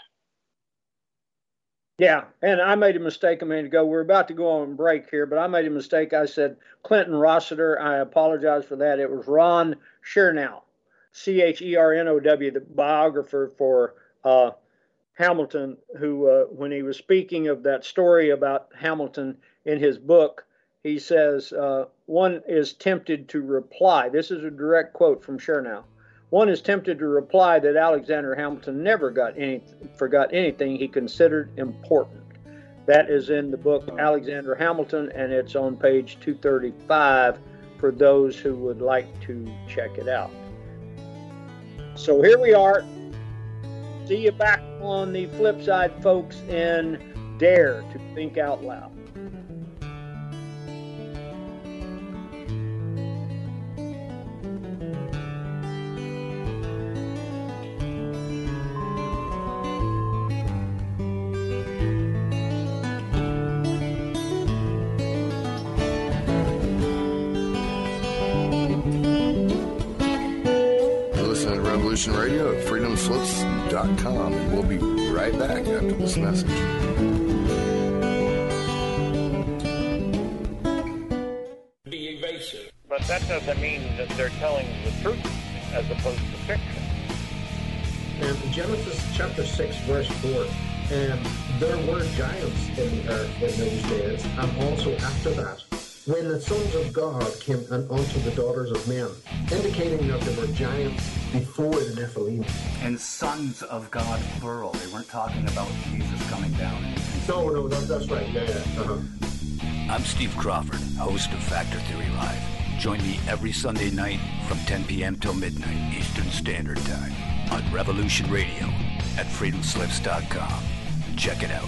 Yeah, and I made a mistake a minute ago. We're about to go on break here, but I made a mistake. I said Clinton Rossiter. I apologize for that. It was Ron Chernow, Chernow, the biographer for Hamilton, who, when he was speaking of that story about Hamilton in his book, he says, one is tempted to reply. This is a direct quote from Chernow. One is tempted to reply that Alexander Hamilton never forgot anything he considered important. That is in the book Alexander Hamilton, and it's on page 235 for those who would like to check it out. So here we are. See you back on the flip side, folks, in Dare to Think Out Loud. Radio at freedomslips.com, and we'll be right back after this message. Be evasive. But that doesn't mean that they're telling the truth as opposed to fiction. And Genesis chapter 6, verse 4, and there were giants in the earth in those days, and also after that, when the sons of God came unto the daughters of men, indicating that there were giants before the Nephilim. And sons of God, plural. They weren't talking about Jesus coming down. No, that's right. Yeah. Uh-huh. I'm Steve Crawford, host of Factor Theory Live. Join me every Sunday night from 10 p.m. till midnight Eastern Standard Time on Revolution Radio at freedomslips.com. Check it out.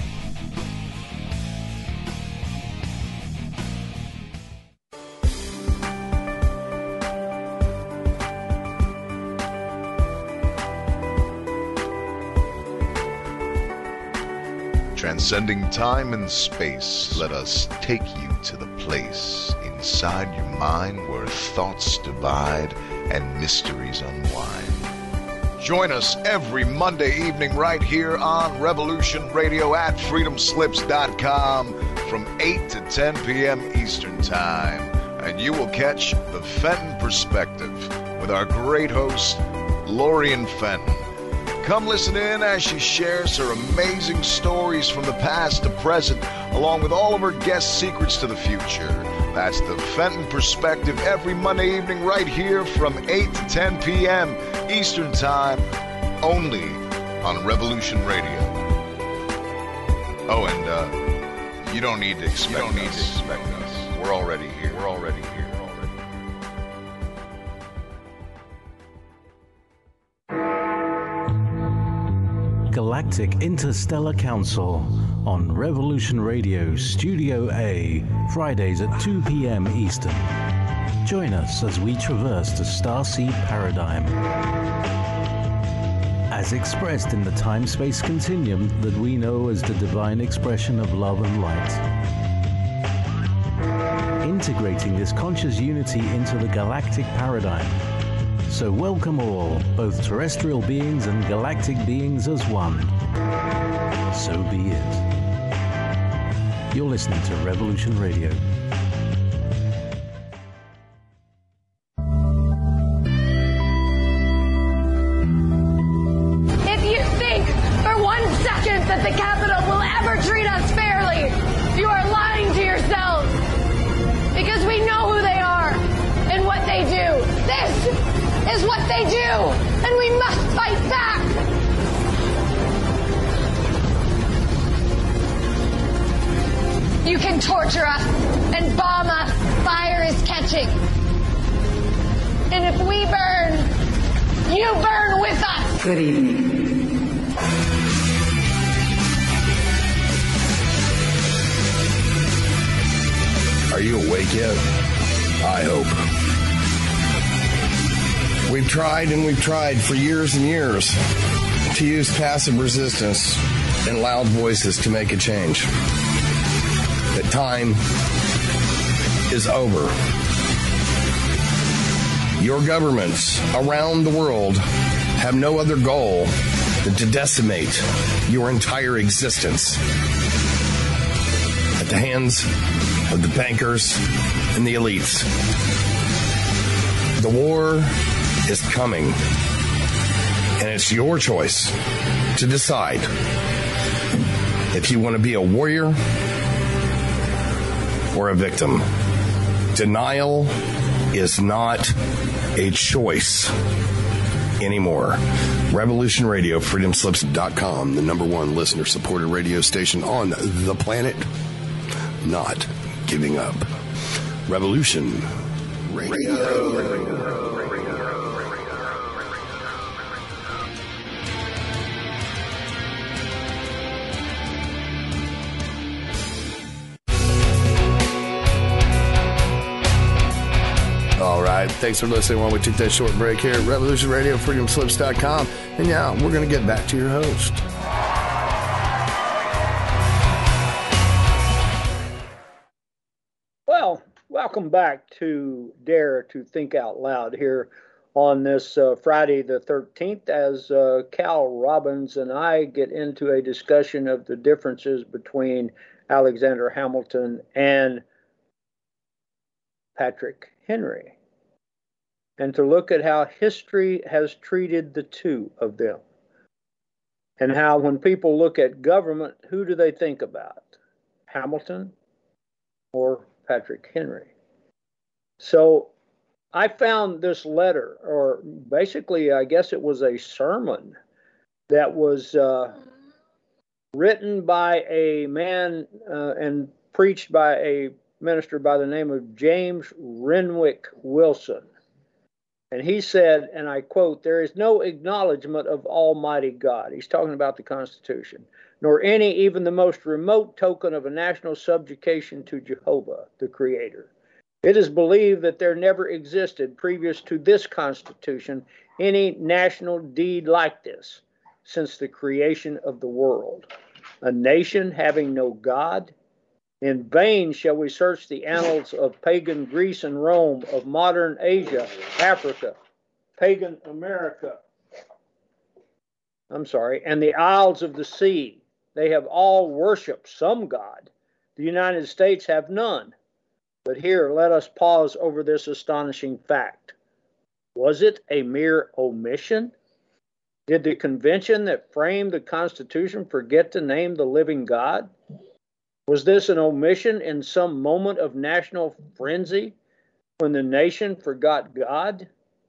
Transcending time and space, let us take you to the place inside your mind where thoughts divide and mysteries unwind. Join us every Monday evening right here on Revolution Radio at freedomslips.com from 8 to 10 p.m. Eastern Time. And you will catch the Fenton Perspective with our great host, Lorian Fenton. Come listen in as she shares her amazing stories from the past to present, along with all of her guest secrets to the future. That's the Fenton Perspective every Monday evening right here from 8 to 10 p.m. Eastern Time, only on Revolution Radio. Oh, and you don't need to expect us. We're already here. Galactic Interstellar Council on Revolution Radio Studio A, Fridays at 2 p.m. Eastern. Join us as we traverse the starseed paradigm, as expressed in the time-space continuum that we know as the divine expression of love and light. Integrating this conscious unity into the galactic paradigm. So welcome all, both terrestrial beings and galactic beings as one. So be it. You're listening to Revolution Radio. If you think for 1 second that the Capitol will ever treat us fairly, you are lying to yourselves. Because we know who they are and what they do. This is what they do, and we must fight back. You can torture us and bomb us. Fire is catching. And if we burn, you burn with us. Good evening. Are you awake yet? I hope. We've tried and we've tried for years and years to use passive resistance and loud voices to make a change. The time is over. Your governments around the world have no other goal than to decimate your entire existence at the hands of the bankers and the elites. The war is coming, and it's your choice to decide if you want to be a warrior or a victim. Denial is not a choice anymore. Revolution Radio, freedomslips.com, the #1 listener-supported radio station on the planet. Not giving up. Revolution Radio. All right, thanks for listening while we took that short break here at Revolution Radio, freedomslips.com. And now we're going to get back to your host. Well, welcome back to Dare to Think Out Loud here on this Friday the 13th as Cal Robbins and I get into a discussion of the differences between Alexander Hamilton and Patrick Henry, and to look at how history has treated the two of them, and how when people look at government, who do they think about? Hamilton or Patrick Henry? So I found this letter, or basically I guess it was a sermon that was written by a man and preached by a minister by the name of James Renwick Wilson. And he said, and I quote, "There is no acknowledgement of Almighty God," he's talking about the Constitution, "nor any, even the most remote token of a national subjugation to Jehovah, the Creator. It is believed that there never existed, previous to this Constitution, any national deed like this since the creation of the world. A nation having no God. In vain shall we search the annals of pagan Greece and Rome, of modern Asia, Africa, pagan America, and the isles of the sea. They have all worshipped some God. The United States have none. But here, let us pause over this astonishing fact. Was it a mere omission? Did the convention that framed the Constitution forget to name the living God? Was this an omission in some moment of national frenzy when the nation forgot God?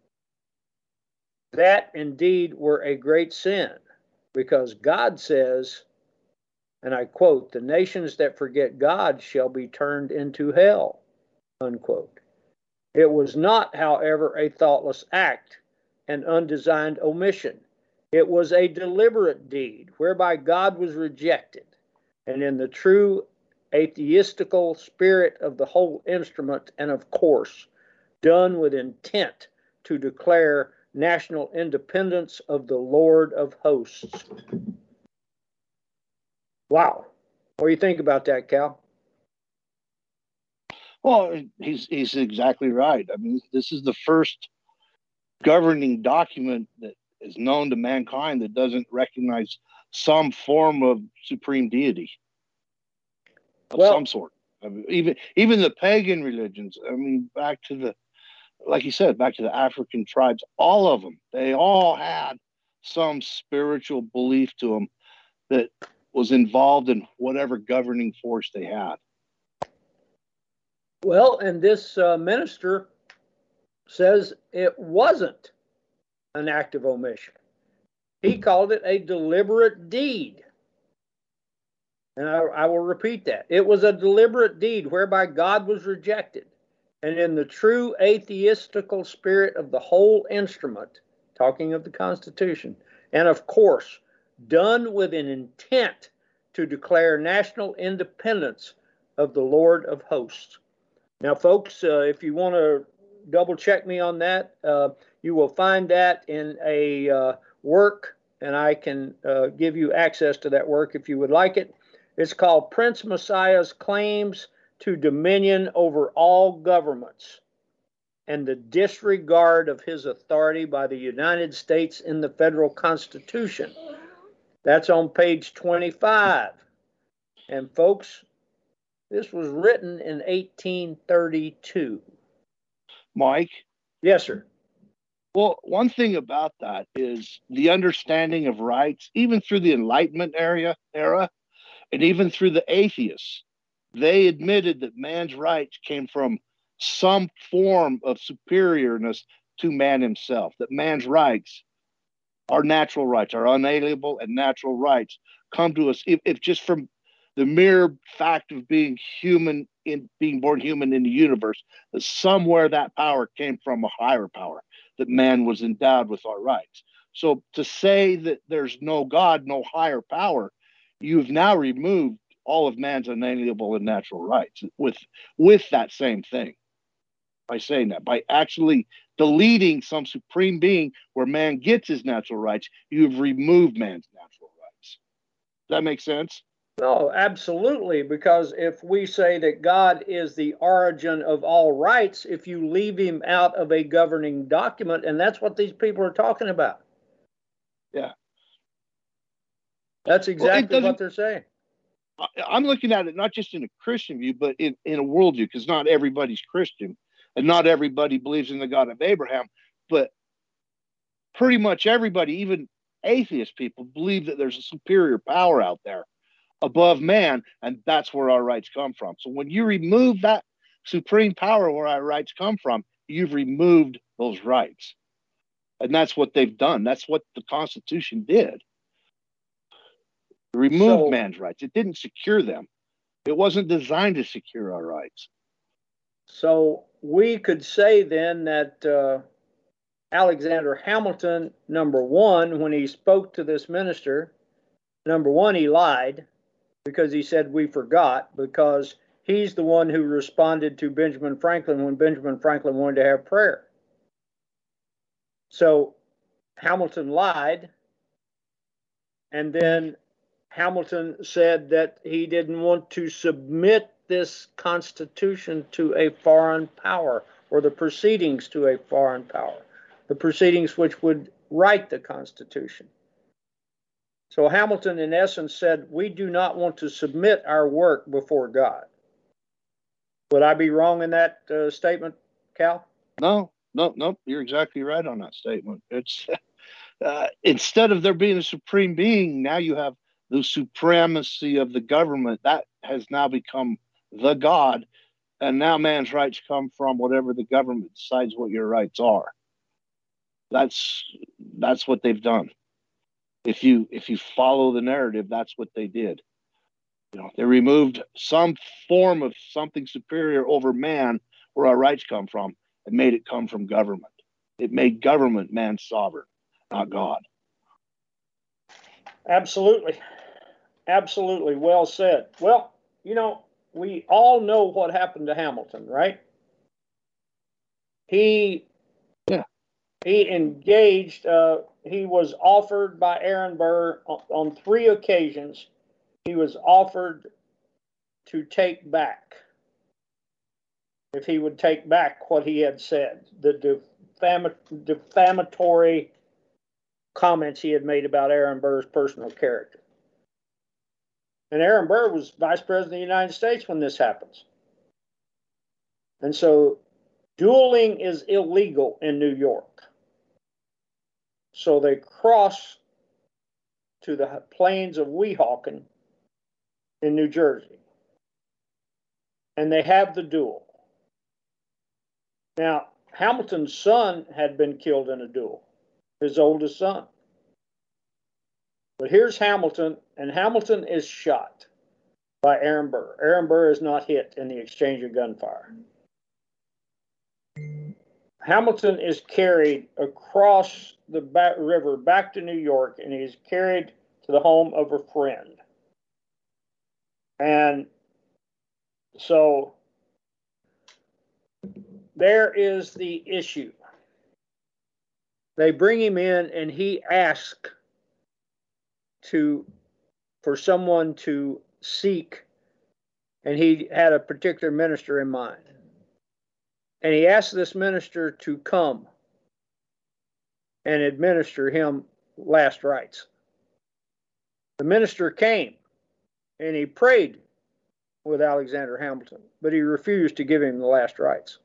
That indeed were a great sin, because God says, and I quote, "The nations that forget God shall be turned into hell," unquote. It was not, however, a thoughtless act, an undesigned omission. It was a deliberate deed whereby God was rejected, and in the true atheistical spirit of the whole instrument, and of course, done with intent to declare national independence of the Lord of hosts. Wow. What do you think about that, Cal? Well, he's exactly right. I mean, this is the first governing document that is known to mankind that doesn't recognize some form of supreme deity of some sort. I mean, even the pagan religions. I mean, back to the, like you said, back to the African tribes. All of them, they all had some spiritual belief to them that was involved in whatever governing force they had. Well, and this minister says it wasn't an act of omission. He called it a deliberate deed. And I will repeat that. It was a deliberate deed whereby God was rejected. And in the true atheistical spirit of the whole instrument, talking of the Constitution, and of course, done with an intent to declare national independence of the Lord of hosts. Now, folks, if you want to double check me on that, You will find that in a work, and I can give you access to that work if you would like it. It's called Prince Messiah's Claims to Dominion Over All Governments and the Disregard of His Authority by the United States in the Federal Constitution. That's on page 25. And folks, this was written in 1832. Mike? Yes, sir. Well, one thing about that is the understanding of rights, even through the Enlightenment era, and even through the atheists, they admitted that man's rights came from some form of superiorness to man himself, that man's rights, our natural rights, our unalienable and natural rights, come to us if just from the mere fact of being human, in being born human in the universe, that somewhere that power came from a higher power, that man was endowed with our rights. So to say that there's no God, no higher power, you've now removed all of man's unalienable and natural rights with that same thing. By saying that, by actually deleting some supreme being where man gets his natural rights, you've removed man's natural rights. Does that make sense? No, absolutely, because if we say that God is the origin of all rights, if you leave him out of a governing document, and that's what these people are talking about. Yeah. That's exactly what they're saying. I'm looking at it not just in a Christian view, but in a world view, because not everybody's Christian and not everybody believes in the God of Abraham, but pretty much everybody, even atheist people, believe that there's a superior power out there above man, and that's where our rights come from. So when you remove that supreme power where our rights come from, you've removed those rights. And that's what they've done. That's what the Constitution did. It removed man's rights. It didn't secure them. It wasn't designed to secure our rights. So we could say then that Alexander Hamilton, number one, when he spoke to this minister, number one, he lied, because he said we forgot, because he's the one who responded to Benjamin Franklin when Benjamin Franklin wanted to have prayer. So Hamilton lied, and then Hamilton said that he didn't want to submit this Constitution to a foreign power, or the proceedings to a foreign power, the proceedings which would write the Constitution. So Hamilton, in essence, said, we do not want to submit our work before God. Would I be wrong in that statement, Cal? No, you're exactly right on that statement. It's instead of there being a supreme being, now you have the supremacy of the government. That has now become the God, and now man's rights come from whatever the government decides what your rights are. That's what they've done. If you follow the narrative, that's what they did. You know, they removed some form of something superior over man where our rights come from and made it come from government. It made government man's sovereign, not God. Absolutely. Absolutely. Well said. Well, you know, we all know what happened to Hamilton, right? He engaged, he was offered by Aaron Burr on 3 occasions. He was offered to take back, if he would take back what he had said, the defamatory comments he had made about Aaron Burr's personal character. And Aaron Burr was Vice President of the United States when this happens. And so dueling is illegal in New York. So they cross to the plains of Weehawken in New Jersey. And they have the duel. Now, Hamilton's son had been killed in a duel, his oldest son. But here's Hamilton, and Hamilton is shot by Aaron Burr. Aaron Burr is not hit in the exchange of gunfire. Hamilton is carried across the river back to New York, and he is carried to the home of a friend. And so there is the issue. they bring him in, and he asks for someone to seek, and he had a particular minister in mind. And he asked this minister to come and administer him last rites. The minister came, and he prayed with Alexander Hamilton, but he refused to give him the last rites.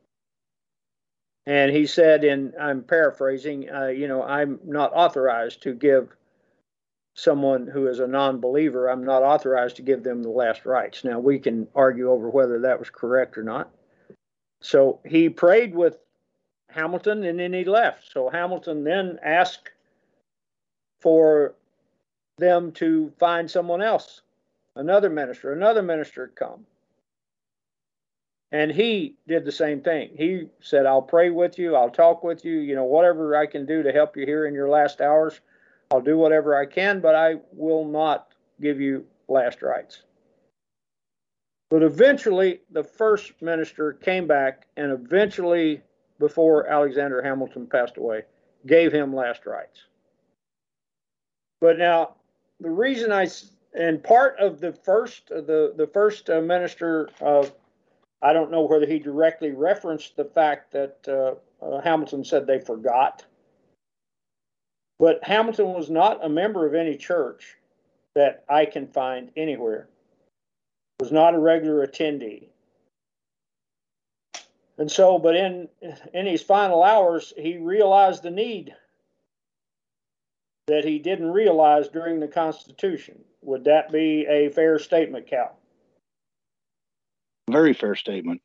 And he said, and I'm paraphrasing, I'm not authorized to give someone who is a non-believer, I'm not authorized to give them the last rites. Now, we can argue over whether that was correct or not. So he prayed with Hamilton, and then he left. So Hamilton then asked for them to find someone else, another minister come. And he did the same thing. He said, I'll pray with you, I'll talk with you, whatever I can do to help you here in your last hours, I'll do whatever I can, but I will not give you last rites. But eventually, the first minister came back, and eventually, before Alexander Hamilton passed away, gave him last rites. But now, the reason and part of the first minister, I don't know whether he directly referenced the fact that Hamilton said they forgot. But Hamilton was not a member of any church that I can find anywhere. Was not a regular attendee. And so, but in his final hours, he realized the need that he didn't realize during the Constitution. Would that be a fair statement, Cal? Very fair statement.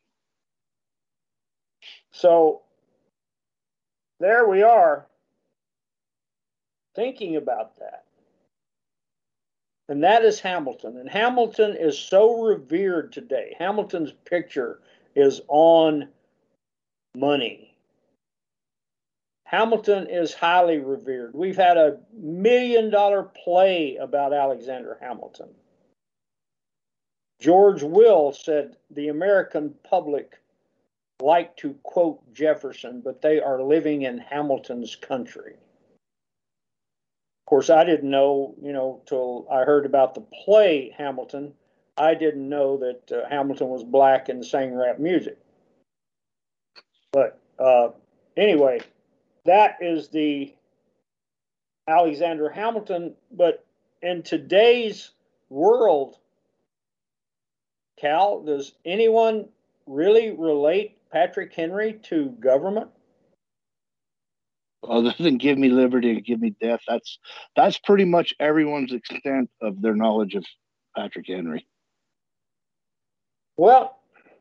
So, there we are, thinking about that. And that is Hamilton. And Hamilton is so revered today. Hamilton's picture is on money. Hamilton is highly revered. We've had a $1 million play about Alexander Hamilton. George Will said the American public like to quote Jefferson, but they are living in Hamilton's country. Of course, I didn't know, till I heard about the play Hamilton. I didn't know that Hamilton was black and sang rap music. But anyway, that is the Alexander Hamilton. But in today's world, Cal, does anyone really relate Patrick Henry to government? Other than give me liberty and give me death, that's pretty much everyone's extent of their knowledge of Patrick Henry. Well,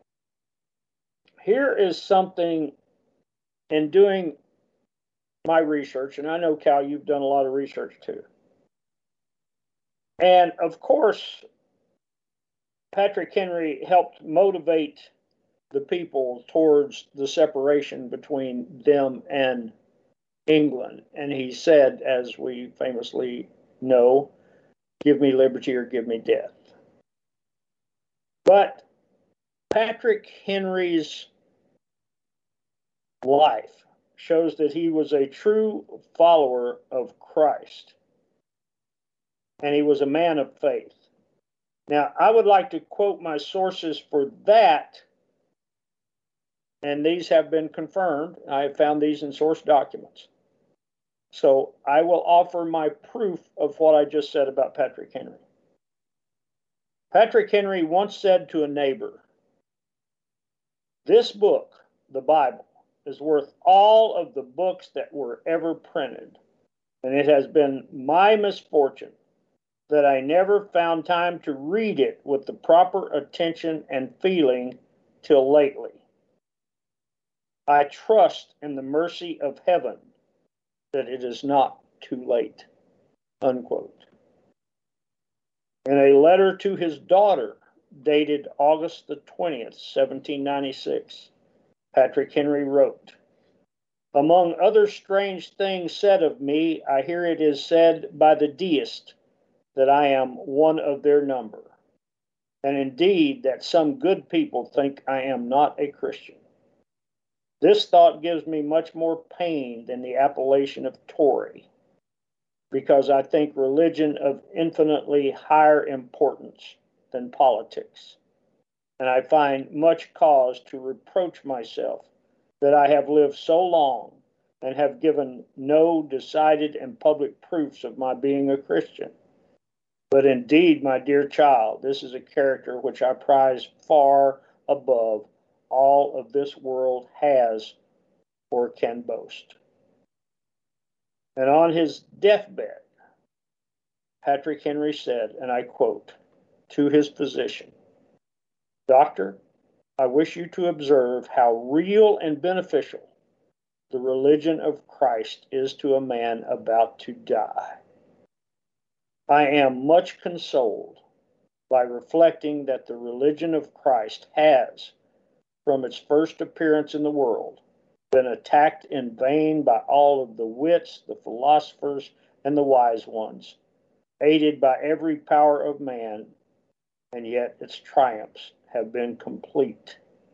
here is something in doing my research, and I know, Cal, you've done a lot of research too. And of course, Patrick Henry helped motivate the people towards the separation between them and England. And he said, as we famously know, give me liberty or give me death. But Patrick Henry's life shows that he was a true follower of Christ. And he was a man of faith. Now, I would like to quote my sources for that, and these have been confirmed. I have found these in source documents. So I will offer my proof of what I just said about Patrick Henry. Patrick Henry once said to a neighbor, "This book, the Bible, is worth all of the books that were ever printed, and it has been my misfortune that I never found time to read it with the proper attention and feeling till lately. I trust in the mercy of heaven that it is not too late." Unquote. In a letter to his daughter, dated August the 20th, 1796, Patrick Henry wrote, "Among other strange things said of me, I hear it is said by the deist that I am one of their number, and indeed that some good people think I am not a Christian. This thought gives me much more pain than the appellation of Tory, because I think religion of infinitely higher importance than politics. And I find much cause to reproach myself that I have lived so long and have given no decided and public proofs of my being a Christian. But indeed, my dear child, this is a character which I prize far above all of this world has or can boast. And on his deathbed, Patrick Henry said, and I quote, to his physician, "Doctor, I wish you to observe how real and beneficial the religion of Christ is to a man about to die. I am much consoled by reflecting that the religion of Christ has, from its first appearance in the world, been attacked in vain by all of the wits, the philosophers, and the wise ones, aided by every power of man, and yet its triumphs have been complete."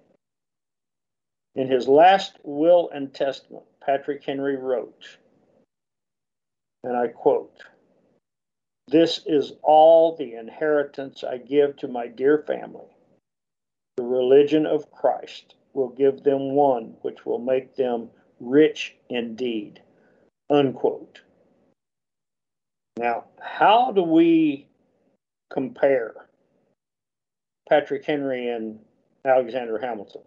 In his last will and testament, Patrick Henry wrote, and I quote, "This is all the inheritance I give to my dear family. The religion of Christ will give them one which will make them rich indeed." Unquote. Now, how do we compare Patrick Henry and Alexander Hamilton?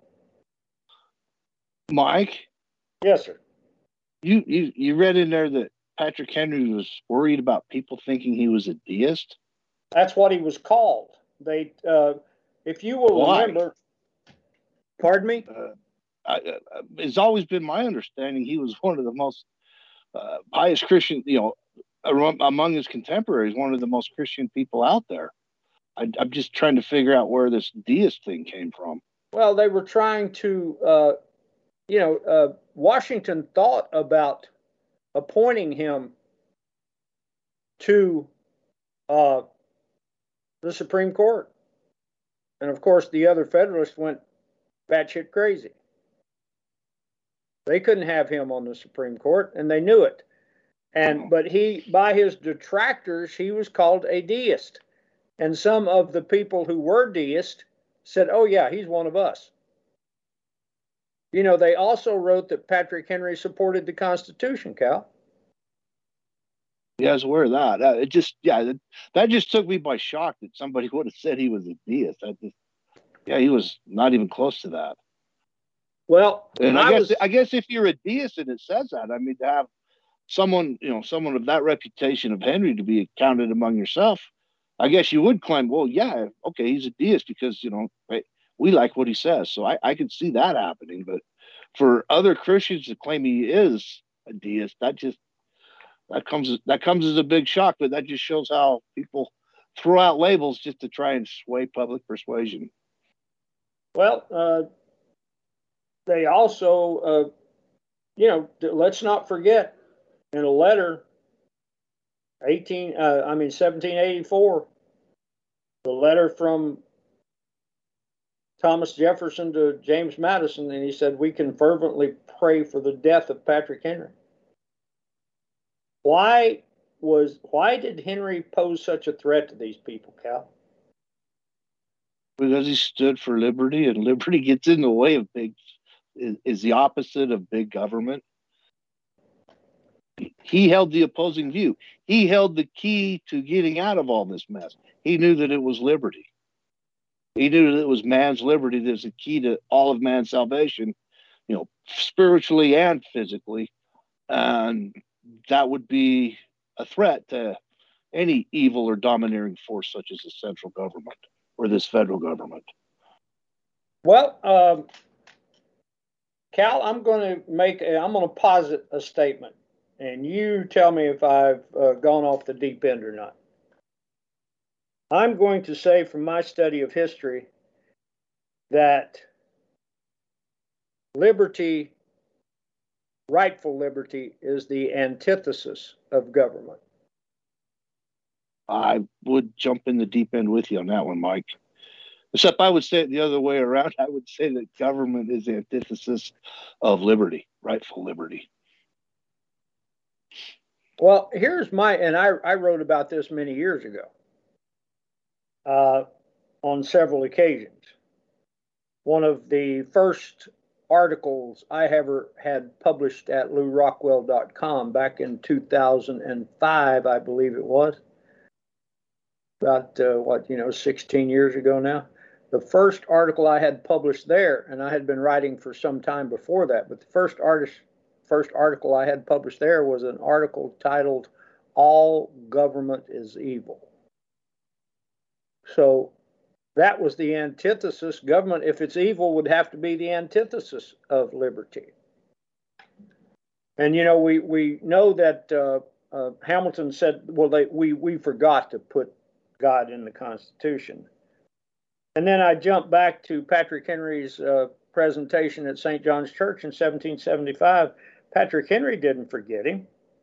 Mike? Yes, sir. You read in there that Patrick Henry was worried about people thinking he was a deist? That's what he was called. They, if you will remember, pardon me? It's always been my understanding he was one of the most pious Christian, among his contemporaries, one of the most Christian people out there. I'm just trying to figure out where this deist thing came from. Well, they were trying to, Washington thought about appointing him to the Supreme Court. And of course, the other Federalists went batshit crazy. They couldn't have him on the Supreme Court, and they knew it. But he, by his detractors, he was called a deist. And some of the people who were deists said, "Oh yeah, he's one of us." They also wrote that Patrick Henry supported the Constitution, Cal. Yeah, I was aware of that. That just took me by shock that somebody would have said he was a deist. He was not even close to that. Well, and I guess if you're a deist and it says that, I mean, to have someone of that reputation of Henry to be counted among yourself, I guess you would claim, well, yeah, okay, he's a deist because, we like what he says. So I can see that happening. But for other Christians to claim he is a deist, that comes as a big shock. But that just shows how people throw out labels just to try and sway public persuasion. Well, they also, let's not forget, in a letter, 1784, the letter from Thomas Jefferson to James Madison, and he said, "We can fervently pray for the death of Patrick Henry." Why did Henry pose such a threat to these people, Cal? Because he stood for liberty, and liberty gets in the way of is the opposite of big government. He held the opposing view. He held the key to getting out of all this mess. He knew that it was liberty. He knew that it was man's liberty that's the key to all of man's salvation, spiritually and physically. And that would be a threat to any evil or domineering force such as the central government or this federal government. Well, Cal, I'm going to posit a statement, and you tell me if I've gone off the deep end or not. I'm going to say from my study of history that liberty, rightful liberty, is the antithesis of government. I would jump in the deep end with you on that one, Mike. Except I would say it the other way around. I would say that government is the antithesis of liberty, rightful liberty. Well, here's and I wrote about this many years ago on several occasions. One of the first articles I ever had published at LouRockwell.com back in 2005, I believe it was. About 16 years ago now. The first article I had published there, and I had been writing for some time before that, but the first article I had published there was an article titled "All Government is Evil." So that was the antithesis. Government, if it's evil, would have to be the antithesis of liberty. And we know that Hamilton said, well, we forgot to put God in the Constitution. And then I jump back to Patrick Henry's presentation at St. John's Church in 1775. Patrick Henry didn't forget him.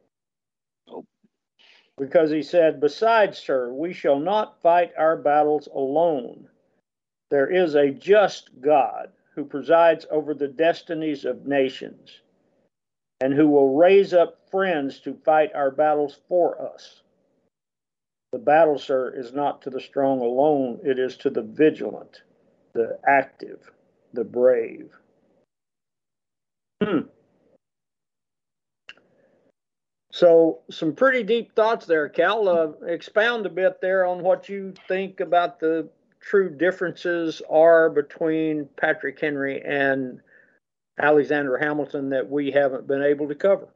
Because he said, "Besides, sir, we shall not fight our battles alone. There is a just God who presides over the destinies of nations and who will raise up friends to fight our battles for us. The battle, sir, is not to the strong alone. It is to the vigilant, the active, the brave." So some pretty deep thoughts there, Cal. Expound a bit there on what you think about the true differences are between Patrick Henry and Alexander Hamilton that we haven't been able to cover.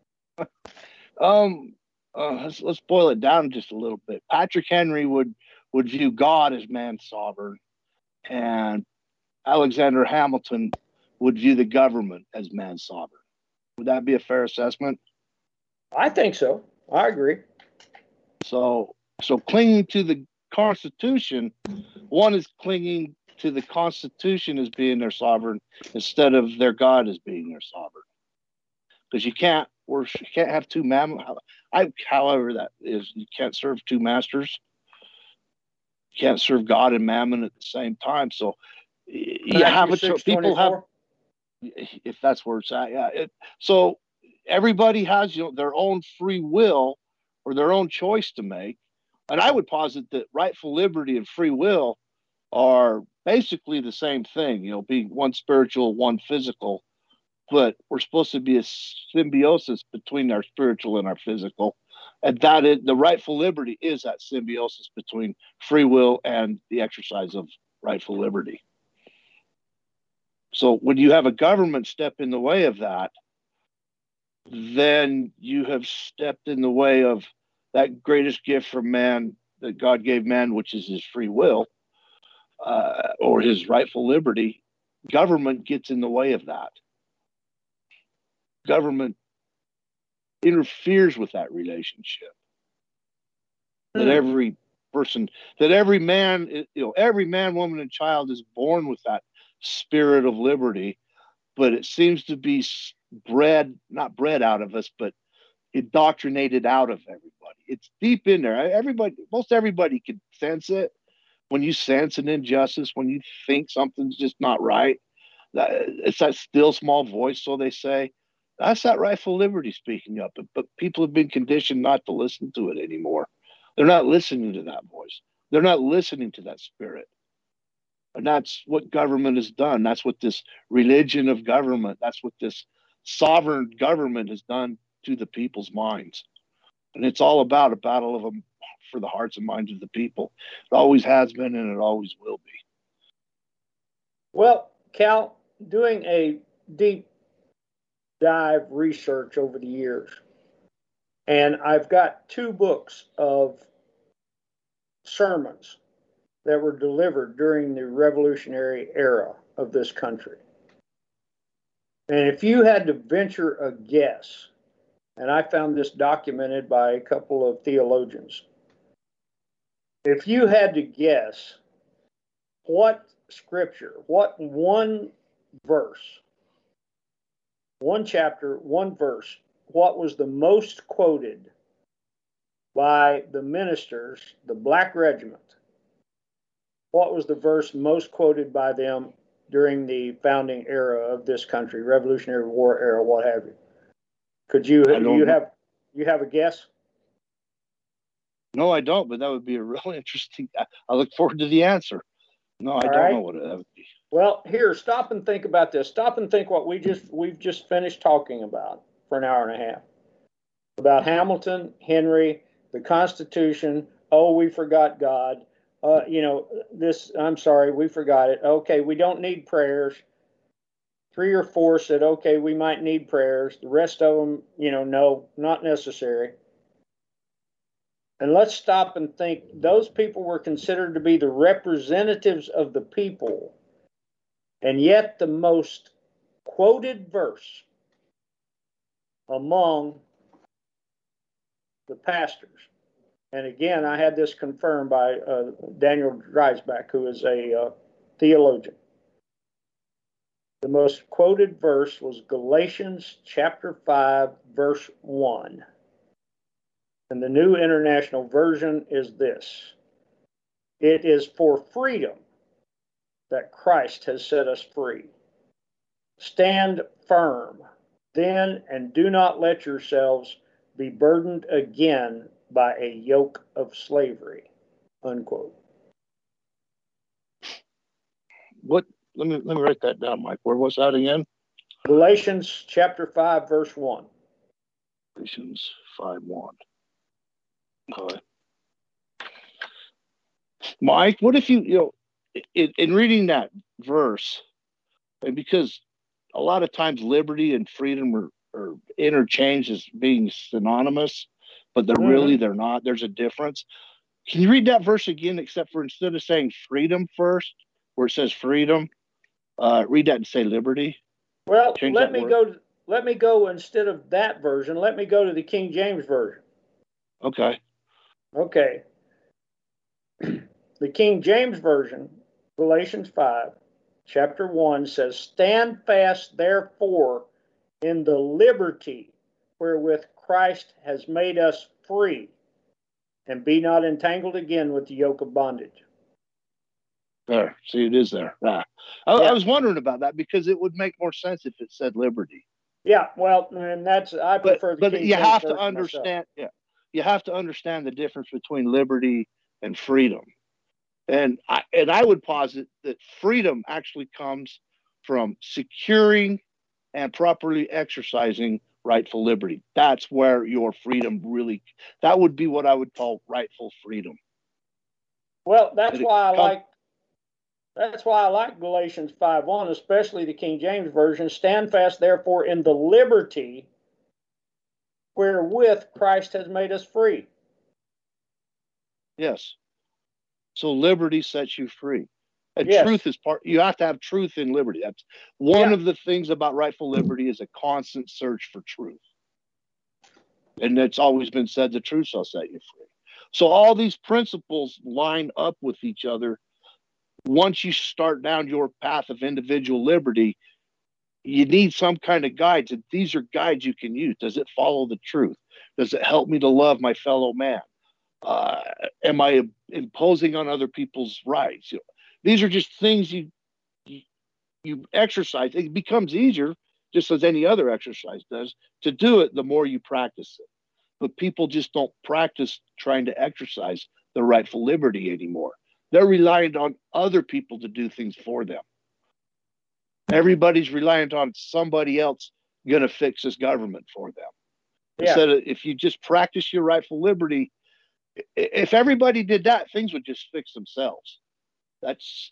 Let's boil it down just a little bit. Patrick Henry would view God as man's sovereign, and Alexander Hamilton would view the government as man's sovereign. Would that be a fair assessment? I think so. I agree. So clinging to the Constitution, one is clinging to the Constitution as being their sovereign instead of their God as being their sovereign. Because you can't have two mammon. However that is, you can't serve two masters. You can't serve God and mammon at the same time. So you have a choice. People have, if that's where it's at, yeah. So everybody has their own free will or their own choice to make. And I would posit that rightful liberty and free will are basically the same thing, being one spiritual, one physical, but we're supposed to be a symbiosis between our spiritual and our physical. And that is, the rightful liberty is that symbiosis between free will and the exercise of rightful liberty. So when you have a government step in the way of that, then you have stepped in the way of that greatest gift from man that God gave man, which is his free will, or his rightful liberty. Government gets in the way of that. Government interferes with that relationship. That every person, that every man, every man, woman, and child is born with that spirit of liberty, but it seems to be not bred out of us, but indoctrinated out of everybody. It's deep in there. Most everybody can sense it. When you sense an injustice, when you think something's just not right, it's that still small voice, so they say. That's that rightful liberty speaking up. But people have been conditioned not to listen to it anymore. They're not listening to that voice. They're not listening to that spirit. And that's what government has done. That's what this religion of government, that's what this sovereign government has done to the people's minds. And it's all about a battle of them for the hearts and minds of the people. It always has been, and it always will be. Well, Cal, doing a deep dive research over the years, and I've got 2 books of sermons that were delivered during the revolutionary era of this country. And if you had to venture a guess, and I found this documented by a couple of theologians, if you had to guess what scripture, what one verse, one chapter, one verse, what was the most quoted by the ministers, the Black Regiment, what was the verse most quoted by them during the founding era of this country, Revolutionary War era, what have you? Could you have a guess? No, I don't, but that would be a real interesting. I look forward to the answer. No, I don't know what that would be. Well, here, stop and think about this. Stop and think what we've just finished talking about for an hour and a half. About Hamilton, Henry, the Constitution. Oh, we forgot God. I'm sorry, we forgot it. Okay, we don't need prayers. 3 or 4 said, okay, we might need prayers. The rest of them, no, not necessary. And let's stop and think. Those people were considered to be the representatives of the people. And yet the most quoted verse among the pastors, and again, I had this confirmed by Daniel Dreisbach, who is a theologian. The most quoted verse was Galatians chapter 5, verse 1. And the New International Version is this: it is for freedom that Christ has set us free. Stand firm then, and do not let yourselves be burdened again by a yoke of slavery. Unquote. What? Let me write that down, Mike. Where was that again? Galatians chapter 5, verse 1. Galatians 5:1. Okay. Mike, what if in reading that verse, and because a lot of times liberty and freedom are interchanged as being synonymous, but they're not. There's a difference. Can you read that verse again, except for instead of saying freedom first, where it says freedom, read that and say liberty? Well, let me go instead of that version. Let me go to the King James Version. Okay. The King James Version, Galatians 5, chapter 1 says, "Stand fast, therefore, in the liberty wherewith Christ has made us free, and be not entangled again with the yoke of bondage." There. See, it is there. I was wondering about that because it would make more sense if it said liberty. Yeah, well, and I prefer the King James you have Version to understand. myself. Yeah, you have to understand the difference between liberty and freedom. And I would posit that freedom actually comes from securing and properly exercising rightful liberty. That's where your freedom that would be what I would call rightful freedom. Well, that's why I like Galatians 5:1, especially the King James Version. "Stand fast, therefore, in the liberty wherewith Christ has made us free." Yes. So liberty sets you free. And yes. Truth is you have to have truth in liberty. That's one of the things about rightful liberty is a constant search for truth. And it's always been said, the truth shall set you free. So all these principles line up with each other. Once you start down your path of individual liberty, you need some kind of guides. And these are guides you can use. Does it follow the truth? Does it help me to love my fellow man? Am I imposing on other people's rights? These are just things you exercise. It becomes easier, just as any other exercise does, to do it the more you practice it. But people just don't practice trying to exercise the rightful liberty anymore. They're reliant on other people to do things for them. Everybody's reliant on somebody else going to fix this government for them. Yeah. Instead of, if you just practice your rightful liberty, if everybody did that, things would just fix themselves. That's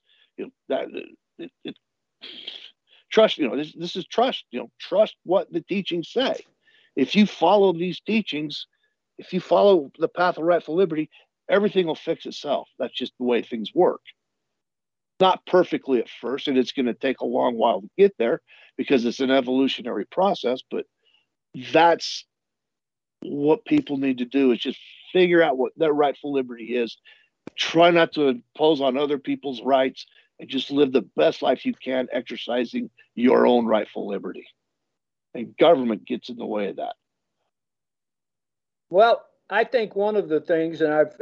trust. This is trust. Trust what the teachings say. If you follow these teachings, if you follow the path of rightful liberty, everything will fix itself. That's just the way things work. Not perfectly at first, and it's going to take a long while to get there because it's an evolutionary process. But that's what people need to do, is just figure out what their rightful liberty is. Try not to impose on other people's rights, and just live the best life you can, exercising your own rightful liberty. And government gets in the way of that. Well, I think one of the things, and I've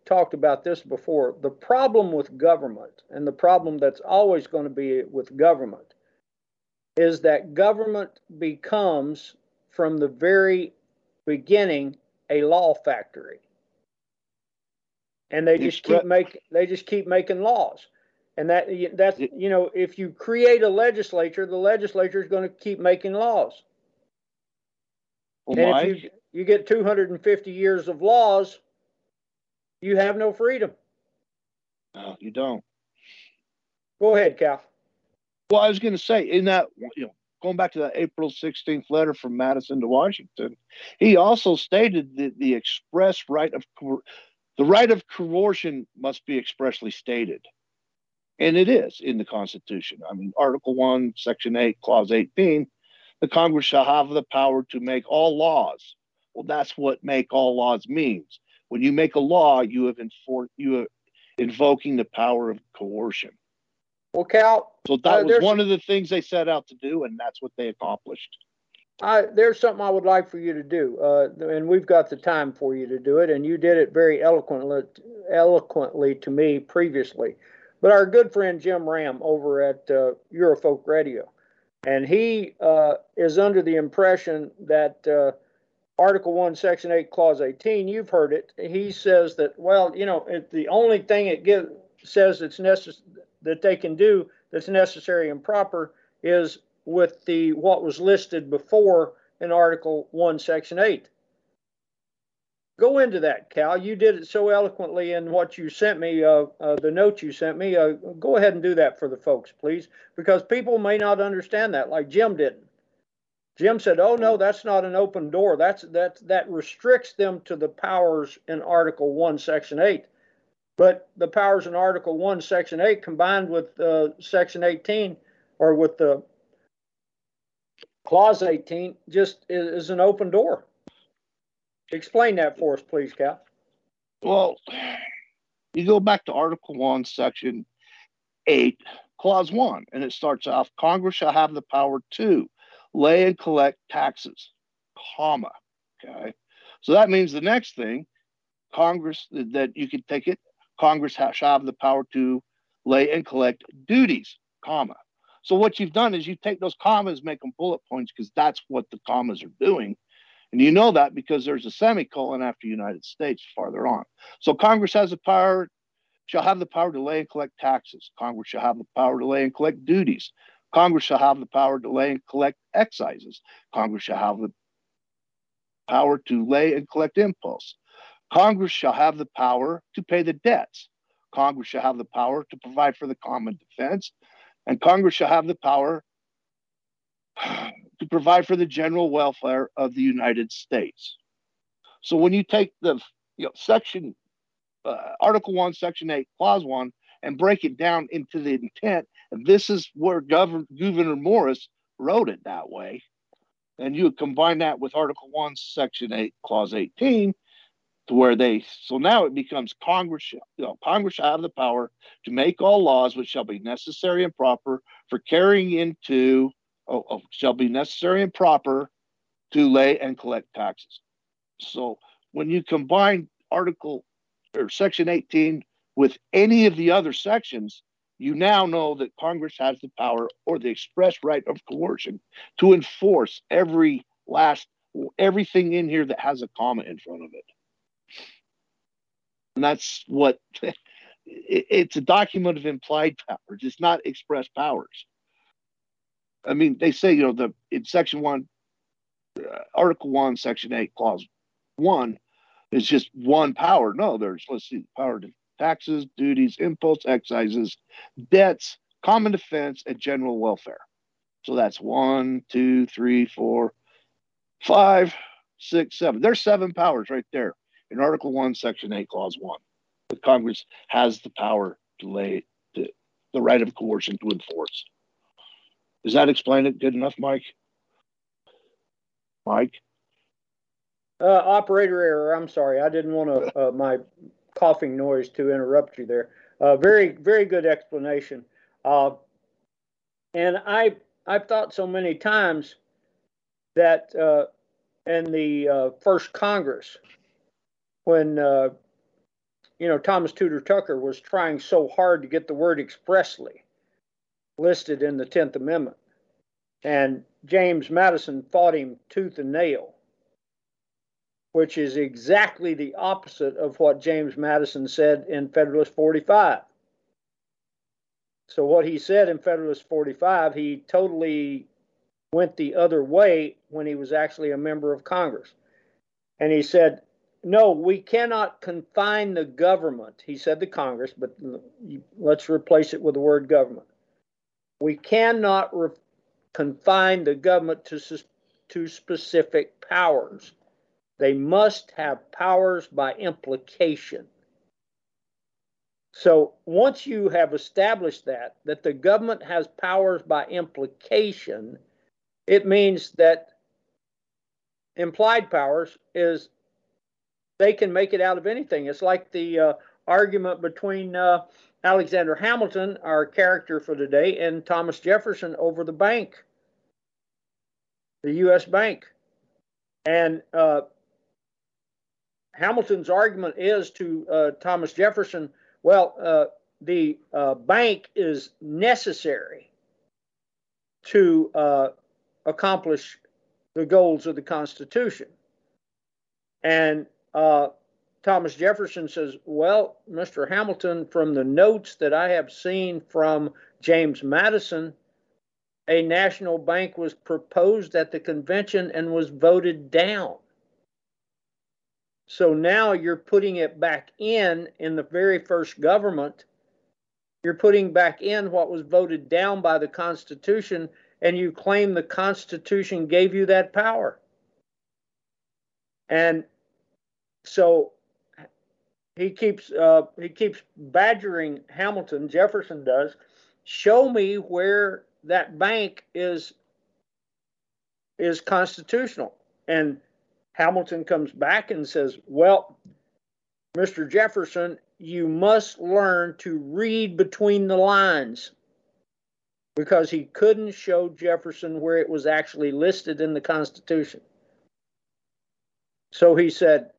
talked about this before. The problem with government, and the problem that's always going to be with government, is that government becomes, from the very beginning, a law factory, and they just keep making laws. And that's if you create a legislature, the legislature is going to keep making laws. Well, and if you get 250 years of laws, you have no freedom. No, you don't. Go ahead, Cal. Well, I was going to say, in that, going back to that April 16th letter from Madison to Washington, he also stated that the express right of coercion must be expressly stated. And it is in the Constitution. I mean, Article 1, Section 8, Clause 18, the Congress shall have the power to make all laws. Well, that's what make all laws means. When you make a law, you are invoking the power of coercion. Well, Cal, so that was one of the things they set out to do, and that's what they accomplished. There's something I would like for you to do, and we've got the time for you to do it, and you did it very eloquently to me previously. But our good friend Jim Ram over at Eurofolk Radio, and he is under the impression that Article 1, Section 8, Clause 18, you've heard it. He says that, well, the only thing it says that they can do that's necessary and proper is with what was listed before in Article 1, Section 8. Go into that, Cal. You did it so eloquently in what you sent me, the note you sent me. Go ahead and do that for the folks, please, because people may not understand that, like Jim didn't. Jim said, oh, no, that's not an open door. That restricts them to the powers in Article 1, Section 8. But the powers in Article 1, Section 8 combined with Section 18, or with the Clause 18, just is an open door. Explain that for us, please, Cal. Well, you go back to Article 1, Section 8, Clause 1, and it starts off, Congress shall have the power to lay and collect taxes, comma, okay? So that means the next thing, Congress, that you can take it, Congress shall have the power to lay and collect duties, comma. So what you've done is you take those commas, make them bullet points, because that's what the commas are doing. And you know that because there's a semicolon after United States farther on. So Congress has the power, shall have the power to lay and collect taxes. Congress shall have the power to lay and collect duties. Congress shall have the power to lay and collect excises. Congress shall have the power to lay and collect imposts. Congress shall have the power to pay the debts. Congress shall have the power to provide for the common defense. And Congress shall have the power to provide for the general welfare of the United States. So when you take the section, Article 1, Section 8, Clause 1, and break it down into the intent, and this is where Gouverneur Morris wrote it that way, and you combine that with Article 1, Section 8, Clause 18, to where so now it becomes Congress shall have the power to make all laws which shall be necessary and proper for carrying into shall be necessary and proper to lay and collect taxes. So when you combine Article or Section 18 with any of the other sections, you now know that Congress has the power or the express right of coercion to enforce everything in here that has a comma in front of it. And that's what it's a document of implied powers. It's not express powers. I mean, they say, in Section 1, Article 1, Section 8, Clause 1 is just one power. No, there's, power to taxes, duties, imposts, excises, debts, common defense, and general welfare. So that's 1, 2, 3, 4, 5, 6, 7. There's 7 powers right there in Article 1, Section 8, Clause 1. The Congress has the power to lay the right of coercion to enforce. Does that explain it good enough, Mike? Mike? Operator error. I'm sorry. I didn't want my coughing noise to interrupt you there. Very, very good explanation. And I've thought so many times that in the first Congress, when Thomas Tudor Tucker was trying so hard to get the word expressly listed in the 10th Amendment. And James Madison fought him tooth and nail, which is exactly the opposite of what James Madison said in Federalist 45. So what he said in Federalist 45, he totally went the other way when he was actually a member of Congress. And he said, no, we cannot confine the government. He said the Congress, but let's replace it with the word government. We cannot confine the government to specific powers. They must have powers by implication. So once you have established that the government has powers by implication, it means that implied powers is they can make it out of anything. It's like the argument between Alexander Hamilton, our character for today, and Thomas Jefferson over the bank, the U.S. Bank. And Hamilton's argument is to Thomas Jefferson, well, the bank is necessary to accomplish the goals of the Constitution. And Thomas Jefferson says, well, Mr. Hamilton, from the notes that I have seen from James Madison, a national bank was proposed at the convention and was voted down. So now you're putting it back in the very first government. You're putting back in what was voted down by the Constitution, and you claim the Constitution gave you that power. And so he keeps badgering Hamilton, Jefferson does, show me where that bank is constitutional. And Hamilton comes back and says, well, Mr. Jefferson, you must learn to read between the lines, because he couldn't show Jefferson where it was actually listed in the Constitution. So he said,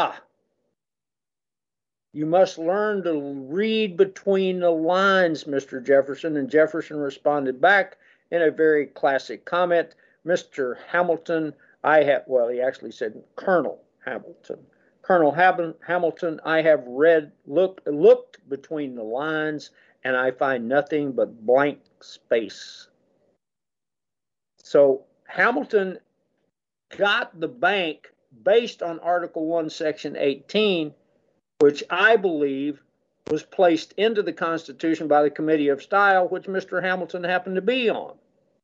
you must learn to read between the lines, Mr. Jefferson. And Jefferson responded back in a very classic comment, Mr. Hamilton, he actually said Colonel Hamilton. Colonel Hamilton, I have looked between the lines, and I find nothing but blank space. So Hamilton got the bank based on Article 1, Section 18, which I believe was placed into the Constitution by the Committee of Style, which Mr. Hamilton happened to be on.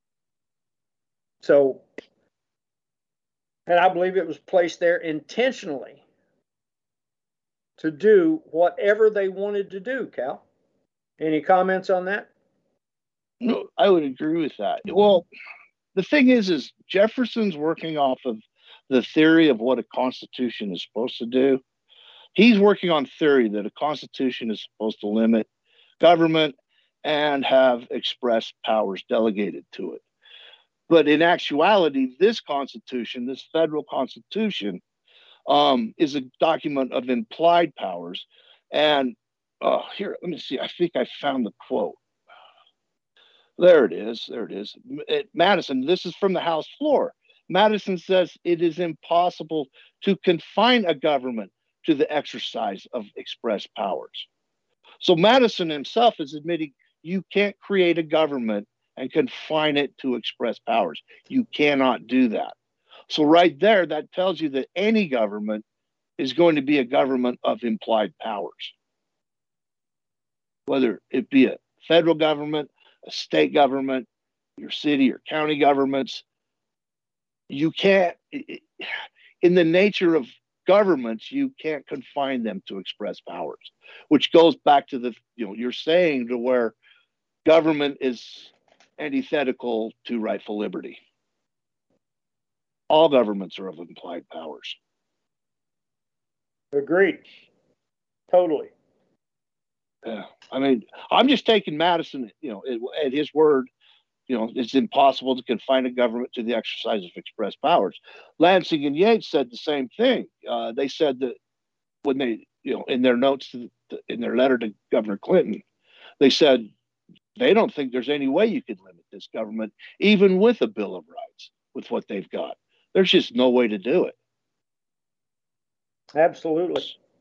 So, and I believe it was placed there intentionally to do whatever they wanted to do, Cal. Any comments on that? No, I would agree with that. Well, the thing is Jefferson's working off of the theory of what a constitution is supposed to do. He's working on theory that a constitution is supposed to limit government and have express powers delegated to it. But in actuality, this constitution, this federal constitution, is a document of implied powers. And here, let me see. I think I found the quote. There it is. Madison, this is from the House floor. Madison says it is impossible to confine a government to the exercise of express powers. So Madison himself is admitting you can't create a government and confine it to express powers. You cannot do that. So right there, that tells you that any government is going to be a government of implied powers. Whether it be a federal government, a state government, your city or county governments, you can't, in the nature of governments, you can't confine them to express powers, which goes back to the, you're saying to where government is antithetical to rightful liberty. All governments are of implied powers. Agreed. Totally. Yeah. I mean, I'm just taking Madison, at his word. It's impossible to confine a government to the exercise of express powers. Lansing and Yates said the same thing. They said that when they, in their notes in their letter to Governor Clinton, they said they don't think there's any way you could limit this government, even with a Bill of Rights, with what they've got. There's just no way to do it. Absolutely.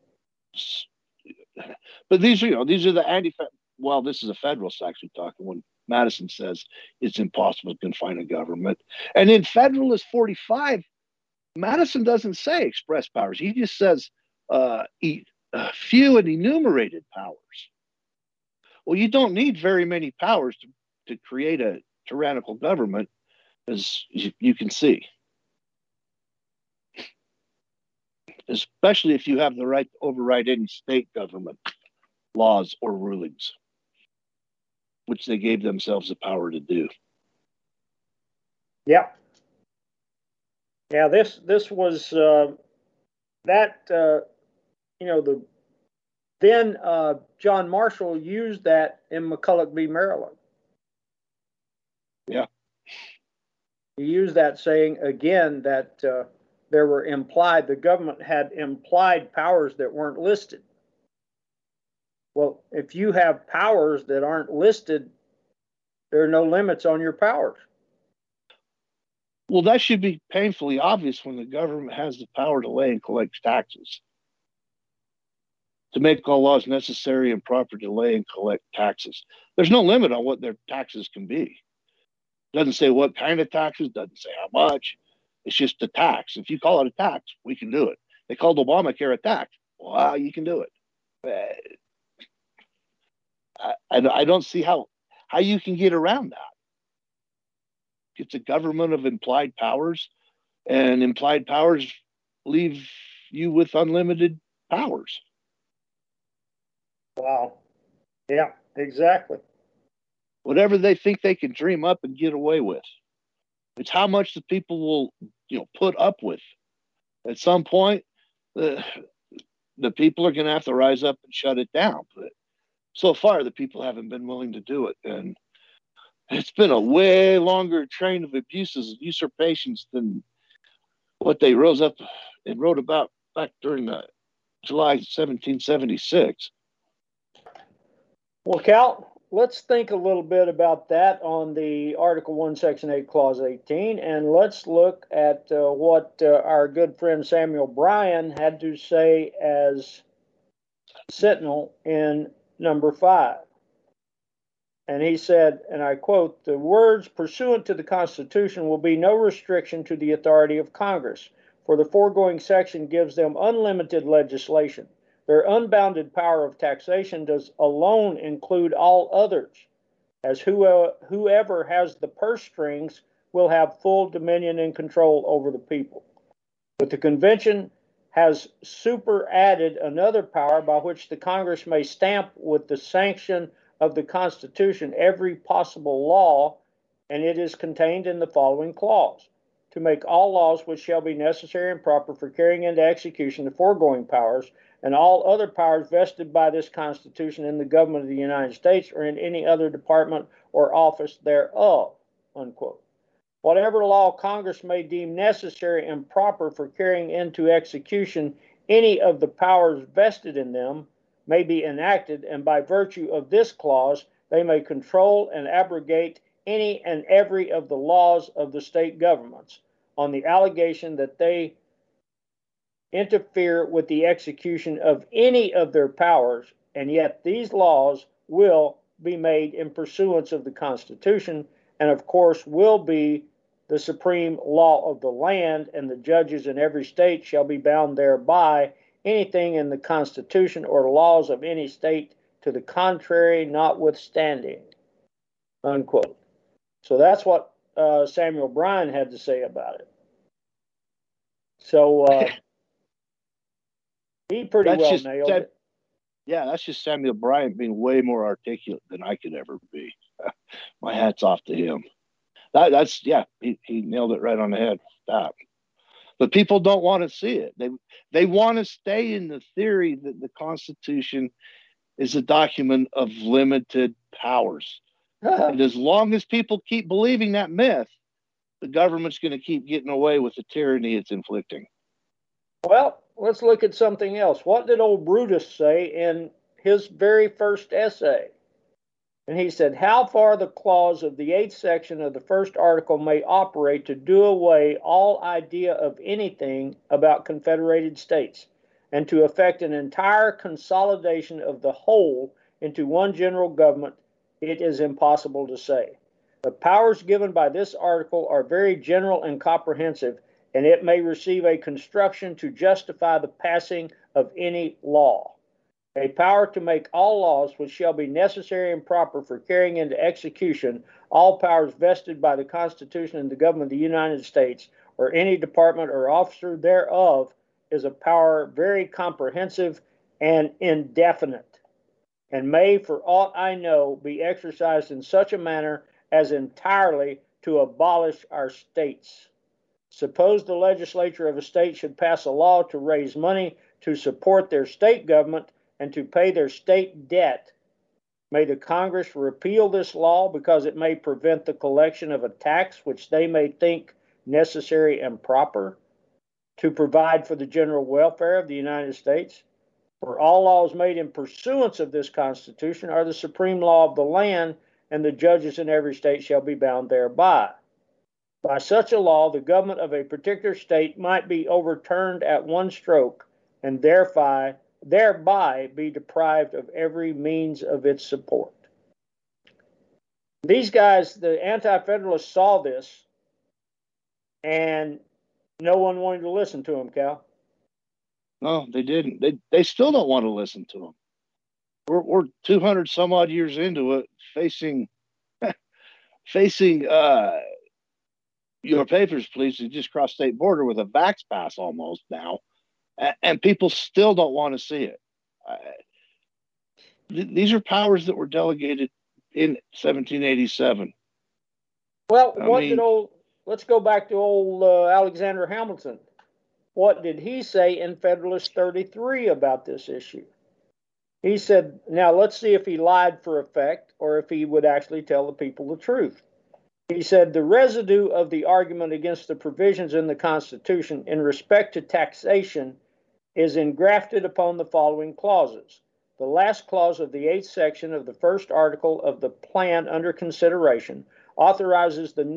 But these are the well, this is a Federalist actually talking when Madison says it's impossible to confine a government. And in Federalist 45, Madison doesn't say express powers. He just says few and enumerated powers. Well, you don't need very many powers to create a tyrannical government, as you can see. Especially if you have the right to override any state government laws or rulings, which they gave themselves the power to do. Yeah. Yeah, this was then John Marshall used that in McCulloch v. Maryland. Yeah. He used that saying again that the government had implied powers that weren't listed. Well, if you have powers that aren't listed, there are no limits on your powers. Well, that should be painfully obvious when the government has the power to lay and collect taxes, to make all laws necessary and proper to lay and collect taxes. There's no limit on what their taxes can be. Doesn't say what kind of taxes, doesn't say how much. It's just a tax. If you call it a tax, we can do it. They called Obamacare a tax. Well, you can do it. I don't see how you can get around that. It's a government of implied powers, and implied powers leave you with unlimited powers. Wow. Yeah, exactly. Whatever they think they can dream up and get away with. It's how much the people will, put up with. At some point, the people are going to have to rise up and shut it down. But so far, the people haven't been willing to do it. And it's been a way longer train of abuses and usurpations than what they rose up and wrote about back during the July 1776. Well, Cal, let's think a little bit about that on the Article 1, Section 8, Clause 18, and let's look at what our good friend Samuel Bryan had to say as Sentinel in number 5. And he said, and I quote, "The words pursuant to the Constitution will be no restriction to the authority of Congress, for the foregoing section gives them unlimited legislation. Their unbounded power of taxation does alone include all others, as whoever has the purse strings will have full dominion and control over the people. But the convention has superadded another power by which the Congress may stamp with the sanction of the Constitution every possible law, and it is contained in the following clause: to make all laws which shall be necessary and proper for carrying into execution the foregoing powers, and all other powers vested by this Constitution in the government of the United States or in any other department or office thereof," unquote. Whatever law Congress may deem necessary and proper for carrying into execution any of the powers vested in them may be enacted, and by virtue of this clause they may control and abrogate any and every of the laws of the state governments on the allegation that they interfere with the execution of any of their powers, and yet these laws will be made in pursuance of the Constitution, and of course will be the supreme law of the land, and the judges in every state shall be bound thereby, anything in the Constitution or laws of any state to the contrary notwithstanding, unquote. So that's what Samuel Bryan had to say about it. So he pretty well nailed it. Yeah, that's just Samuel Bryan being way more articulate than I could ever be. My hat's off to him. He nailed it right on the head. But people don't want to see it. They want to stay in the theory that the Constitution is a document of limited powers. And as long as people keep believing that myth, the government's going to keep getting away with the tyranny it's inflicting. Well, let's look at something else. What did old Brutus say in his very first essay? And he said, how far the clause of the 8th section of the first article may operate to do away all idea of anything about confederated states, and to effect an entire consolidation of the whole into one general government, it is impossible to say. The powers given by this article are very general and comprehensive, and it may receive a construction to justify the passing of any law. A power to make all laws which shall be necessary and proper for carrying into execution all powers vested by the Constitution and the government of the United States, or any department or officer thereof, is a power very comprehensive and indefinite, and may, for aught I know, be exercised in such a manner as entirely to abolish our states. Suppose the legislature of a state should pass a law to raise money to support their state government and to pay their state debt. May the Congress repeal this law because it may prevent the collection of a tax which they may think necessary and proper to provide for the general welfare of the United States? For all laws made in pursuance of this Constitution are the supreme law of the land, and the judges in every state shall be bound thereby. By such a law, the government of a particular state might be overturned at one stroke, and thereby be deprived of every means of its support. These guys, the Anti-Federalists, saw this, and no one wanted to listen to them, Cal. No, they didn't. They still don't want to listen to them. We're 200 some odd years into it, facing your papers, please, to just cross state border with a vax pass almost now, and people still don't want to see it. These are powers that were delegated in 1787. Well, let's go back to old Alexander Hamilton. What did he say in Federalist 33 about this issue? He said, now let's see if he lied for effect or if he would actually tell the people the truth. He said, the residue of the argument against the provisions in the Constitution in respect to taxation is engrafted upon the following clauses. The last clause of the 8th section of the first article of the plan under consideration authorizes the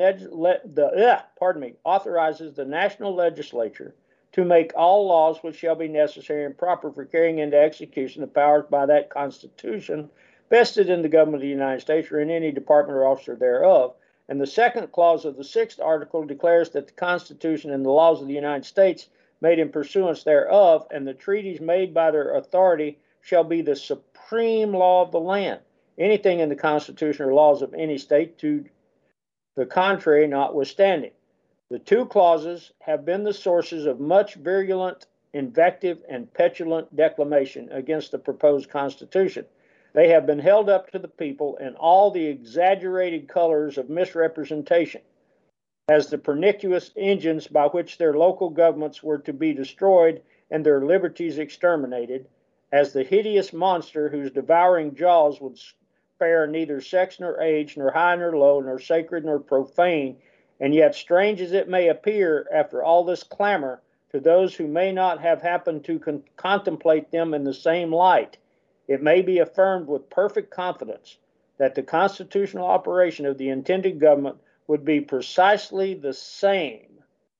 national legislature to make all laws which shall be necessary and proper for carrying into execution the powers by that Constitution vested in the government of the United States or in any department or officer thereof. And the second clause of the 6th article declares that the Constitution and the laws of the United States made in pursuance thereof and the treaties made by their authority shall be the supreme law of the land. Anything in the Constitution or laws of any state to the contrary notwithstanding. The two clauses have been the sources of much virulent invective and petulant declamation against the proposed Constitution. They have been held up to the people in all the exaggerated colors of misrepresentation as the pernicious engines by which their local governments were to be destroyed and their liberties exterminated, as the hideous monster whose devouring jaws would spare neither sex nor age, nor high nor low, nor sacred nor profane. And yet, strange as it may appear after all this clamor to those who may not have happened to contemplate them in the same light, it may be affirmed with perfect confidence that the constitutional operation of the intended government would be precisely the same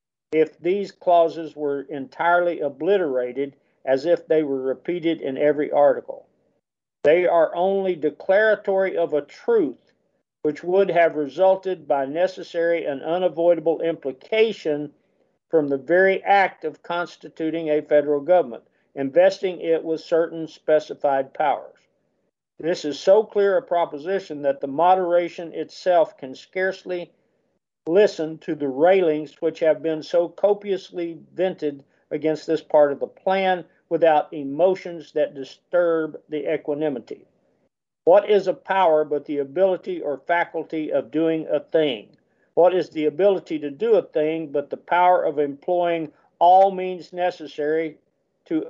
if these clauses were entirely obliterated as if they were repeated in every article. They are only declaratory of a truth which would have resulted by necessary and unavoidable implication from the very act of constituting a federal government, investing it with certain specified powers. This is so clear a proposition that the moderation itself can scarcely listen to the railings which have been so copiously vented against this part of the plan without emotions that disturb the equanimity. What is a power but the ability or faculty of doing a thing? What is the ability to do a thing but the power of employing all means necessary to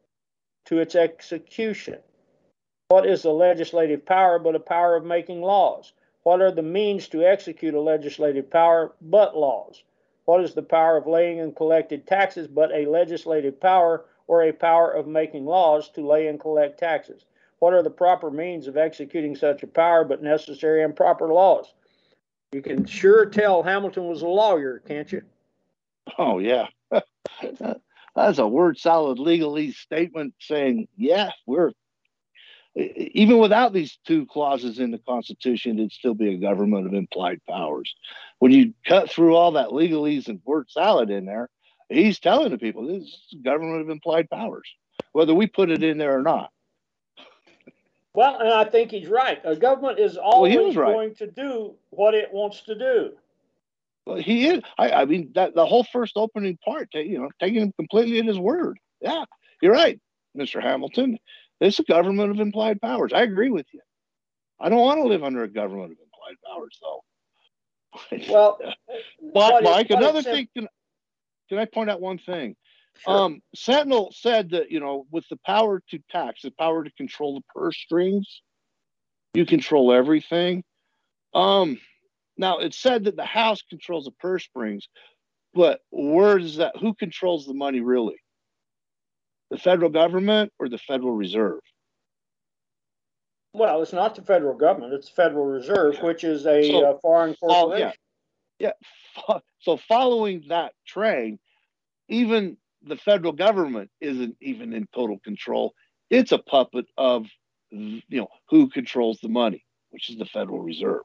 its execution? What is the legislative power but a power of making laws? What are the means to execute a legislative power but laws? What is the power of laying and collecting taxes but a legislative power or a power of making laws to lay and collect taxes. What are the proper means of executing such a power but necessary and proper laws? You can sure tell Hamilton was a lawyer, can't you? Oh, yeah. That's a word salad legalese statement saying, yeah, we're, even without these two clauses in the Constitution, it'd still be a government of implied powers. When you cut through all that legalese and word salad in there, he's telling the people this is a government of implied powers, whether we put it in there or not. Well, and I think he's right. A government is always going to do what it wants to do. Well, he is. I mean, that the whole first opening part, taking him completely at his word. Yeah, you're right, Mr. Hamilton. It's a government of implied powers. I agree with you. I don't want to live under a government of implied powers, though. Well, but Mike, another thing. Can I point out one thing? Sure. Sentinel said that, with the power to tax, the power to control the purse strings, you control everything. Now, it's said that the House controls the purse strings, but who controls the money really? The federal government or the Federal Reserve? Well, it's not the federal government. It's the Federal Reserve, which is a foreign corporation. Yeah. So following that train, even the federal government isn't even in total control. It's a puppet of, who controls the money, which is the Federal Reserve.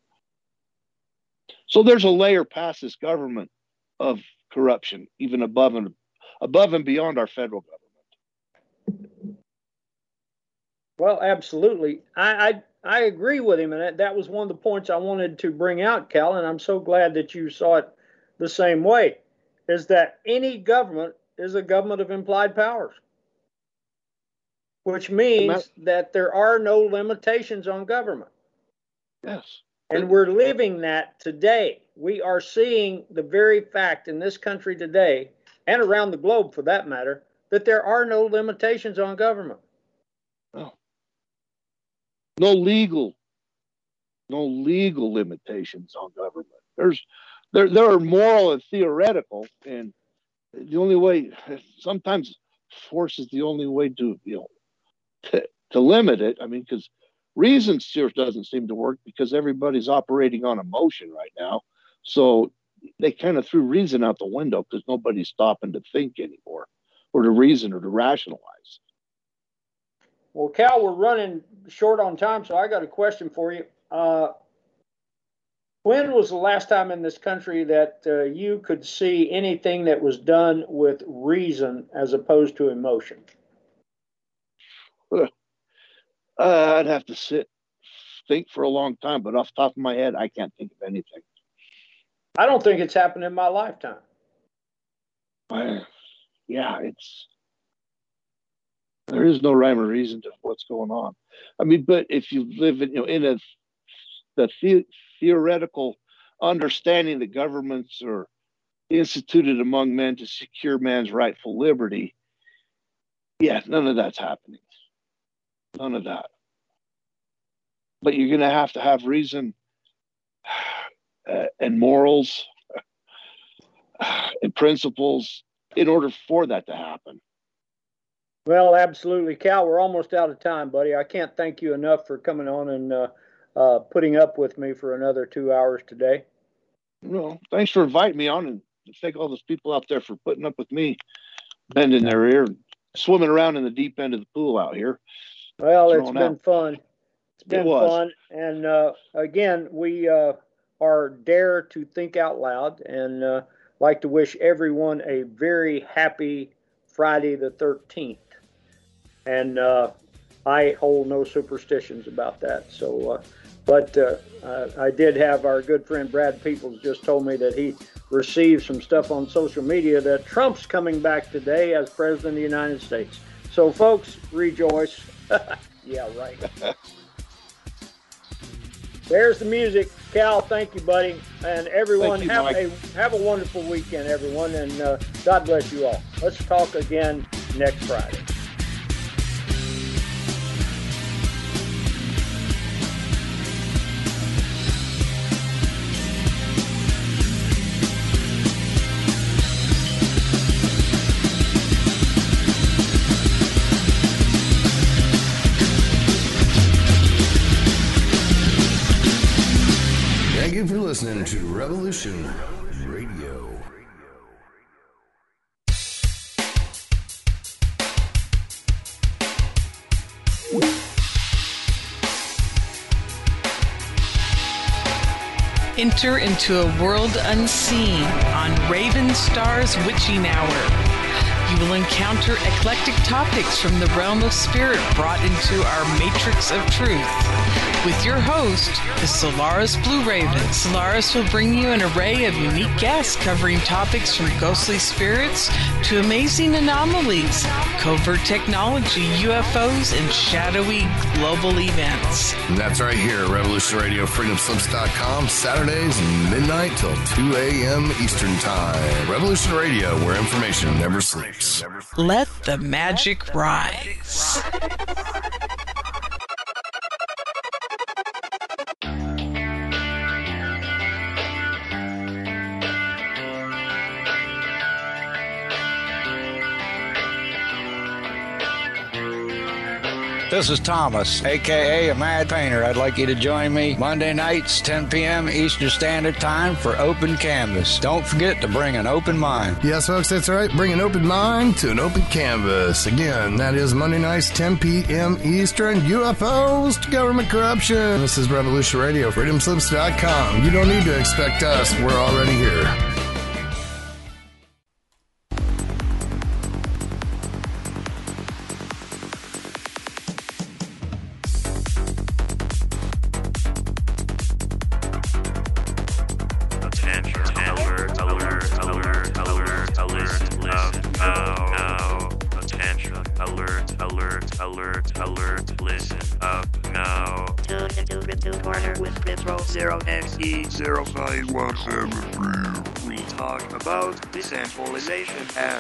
So there's a layer past this government of corruption, even above and beyond our federal government. Well, absolutely. I agree with him, and that was one of the points I wanted to bring out, Cal, and I'm so glad that you saw it the same way, is that any government is a government of implied powers, which means that there are no limitations on government. Yes. And we're living that today. We are seeing the very fact in this country today, and around the globe for that matter, that there are no limitations on government. No legal limitations on government. There are moral and theoretical, and the only way, sometimes force is the only way to limit it. I mean, because reason sure doesn't seem to work because everybody's operating on emotion right now. So they kind of threw reason out the window because nobody's stopping to think anymore, or to reason or to rationalize. Well, Cal, we're running short on time, so I got a question for you. When was the last time in this country that you could see anything that was done with reason as opposed to emotion? I'd have to think for a long time, but off the top of my head, I can't think of anything. I don't think it's happened in my lifetime. Yeah, there is no rhyme or reason to what's going on. I mean, but if you live in the theoretical understanding that governments are instituted among men to secure man's rightful liberty, yeah, none of that's happening. None of that. But you're going to have reason and morals and principles in order for that to happen. Well, absolutely. Cal, we're almost out of time, buddy. I can't thank you enough for coming on and putting up with me for another 2 hours today. Well, thanks for inviting me on, and thank all those people out there for putting up with me, bending their ear, swimming around in the deep end of the pool out here. Well, it's been fun. It's been fun. And again, we are Dare to Think Out Loud, and like to wish everyone a very happy Friday the 13th. And I hold no superstitions about that. So, but I did have our good friend Brad Peoples just told me that he received some stuff on social media that Trump's coming back today as President of the United States. So, folks, rejoice. Yeah, right. There's the music. Cal, thank you, buddy. And everyone, have a wonderful weekend, everyone. And God bless you all. Let's talk again next Friday. you for listening to Revolution Radio. Enter into a world unseen on Raven Star's Witching Hour. You will encounter eclectic topics from the realm of spirit brought into our matrix of truth. With your host, the Solaris Blue Raven. Solaris will bring you an array of unique guests covering topics from ghostly spirits to amazing anomalies, covert technology, UFOs, and shadowy global events. And that's right here at Revolution Radio, freedomslips.com, Saturdays midnight till 2 a.m. Eastern Time. Revolution Radio, where information never sleeps. Let the magic rise. This is Thomas, a.k.a. a Mad Painter. I'd like you to join me Monday nights, 10 p.m. Eastern Standard Time for Open Canvas. Don't forget to bring an open mind. Yes, folks, that's right. Bring an open mind to an open canvas. Again, that is Monday nights, 10 p.m. Eastern. UFOs to government corruption. This is Revolution Radio, freedomslips.com. You don't need to expect us. We're already here. We talk about decentralization and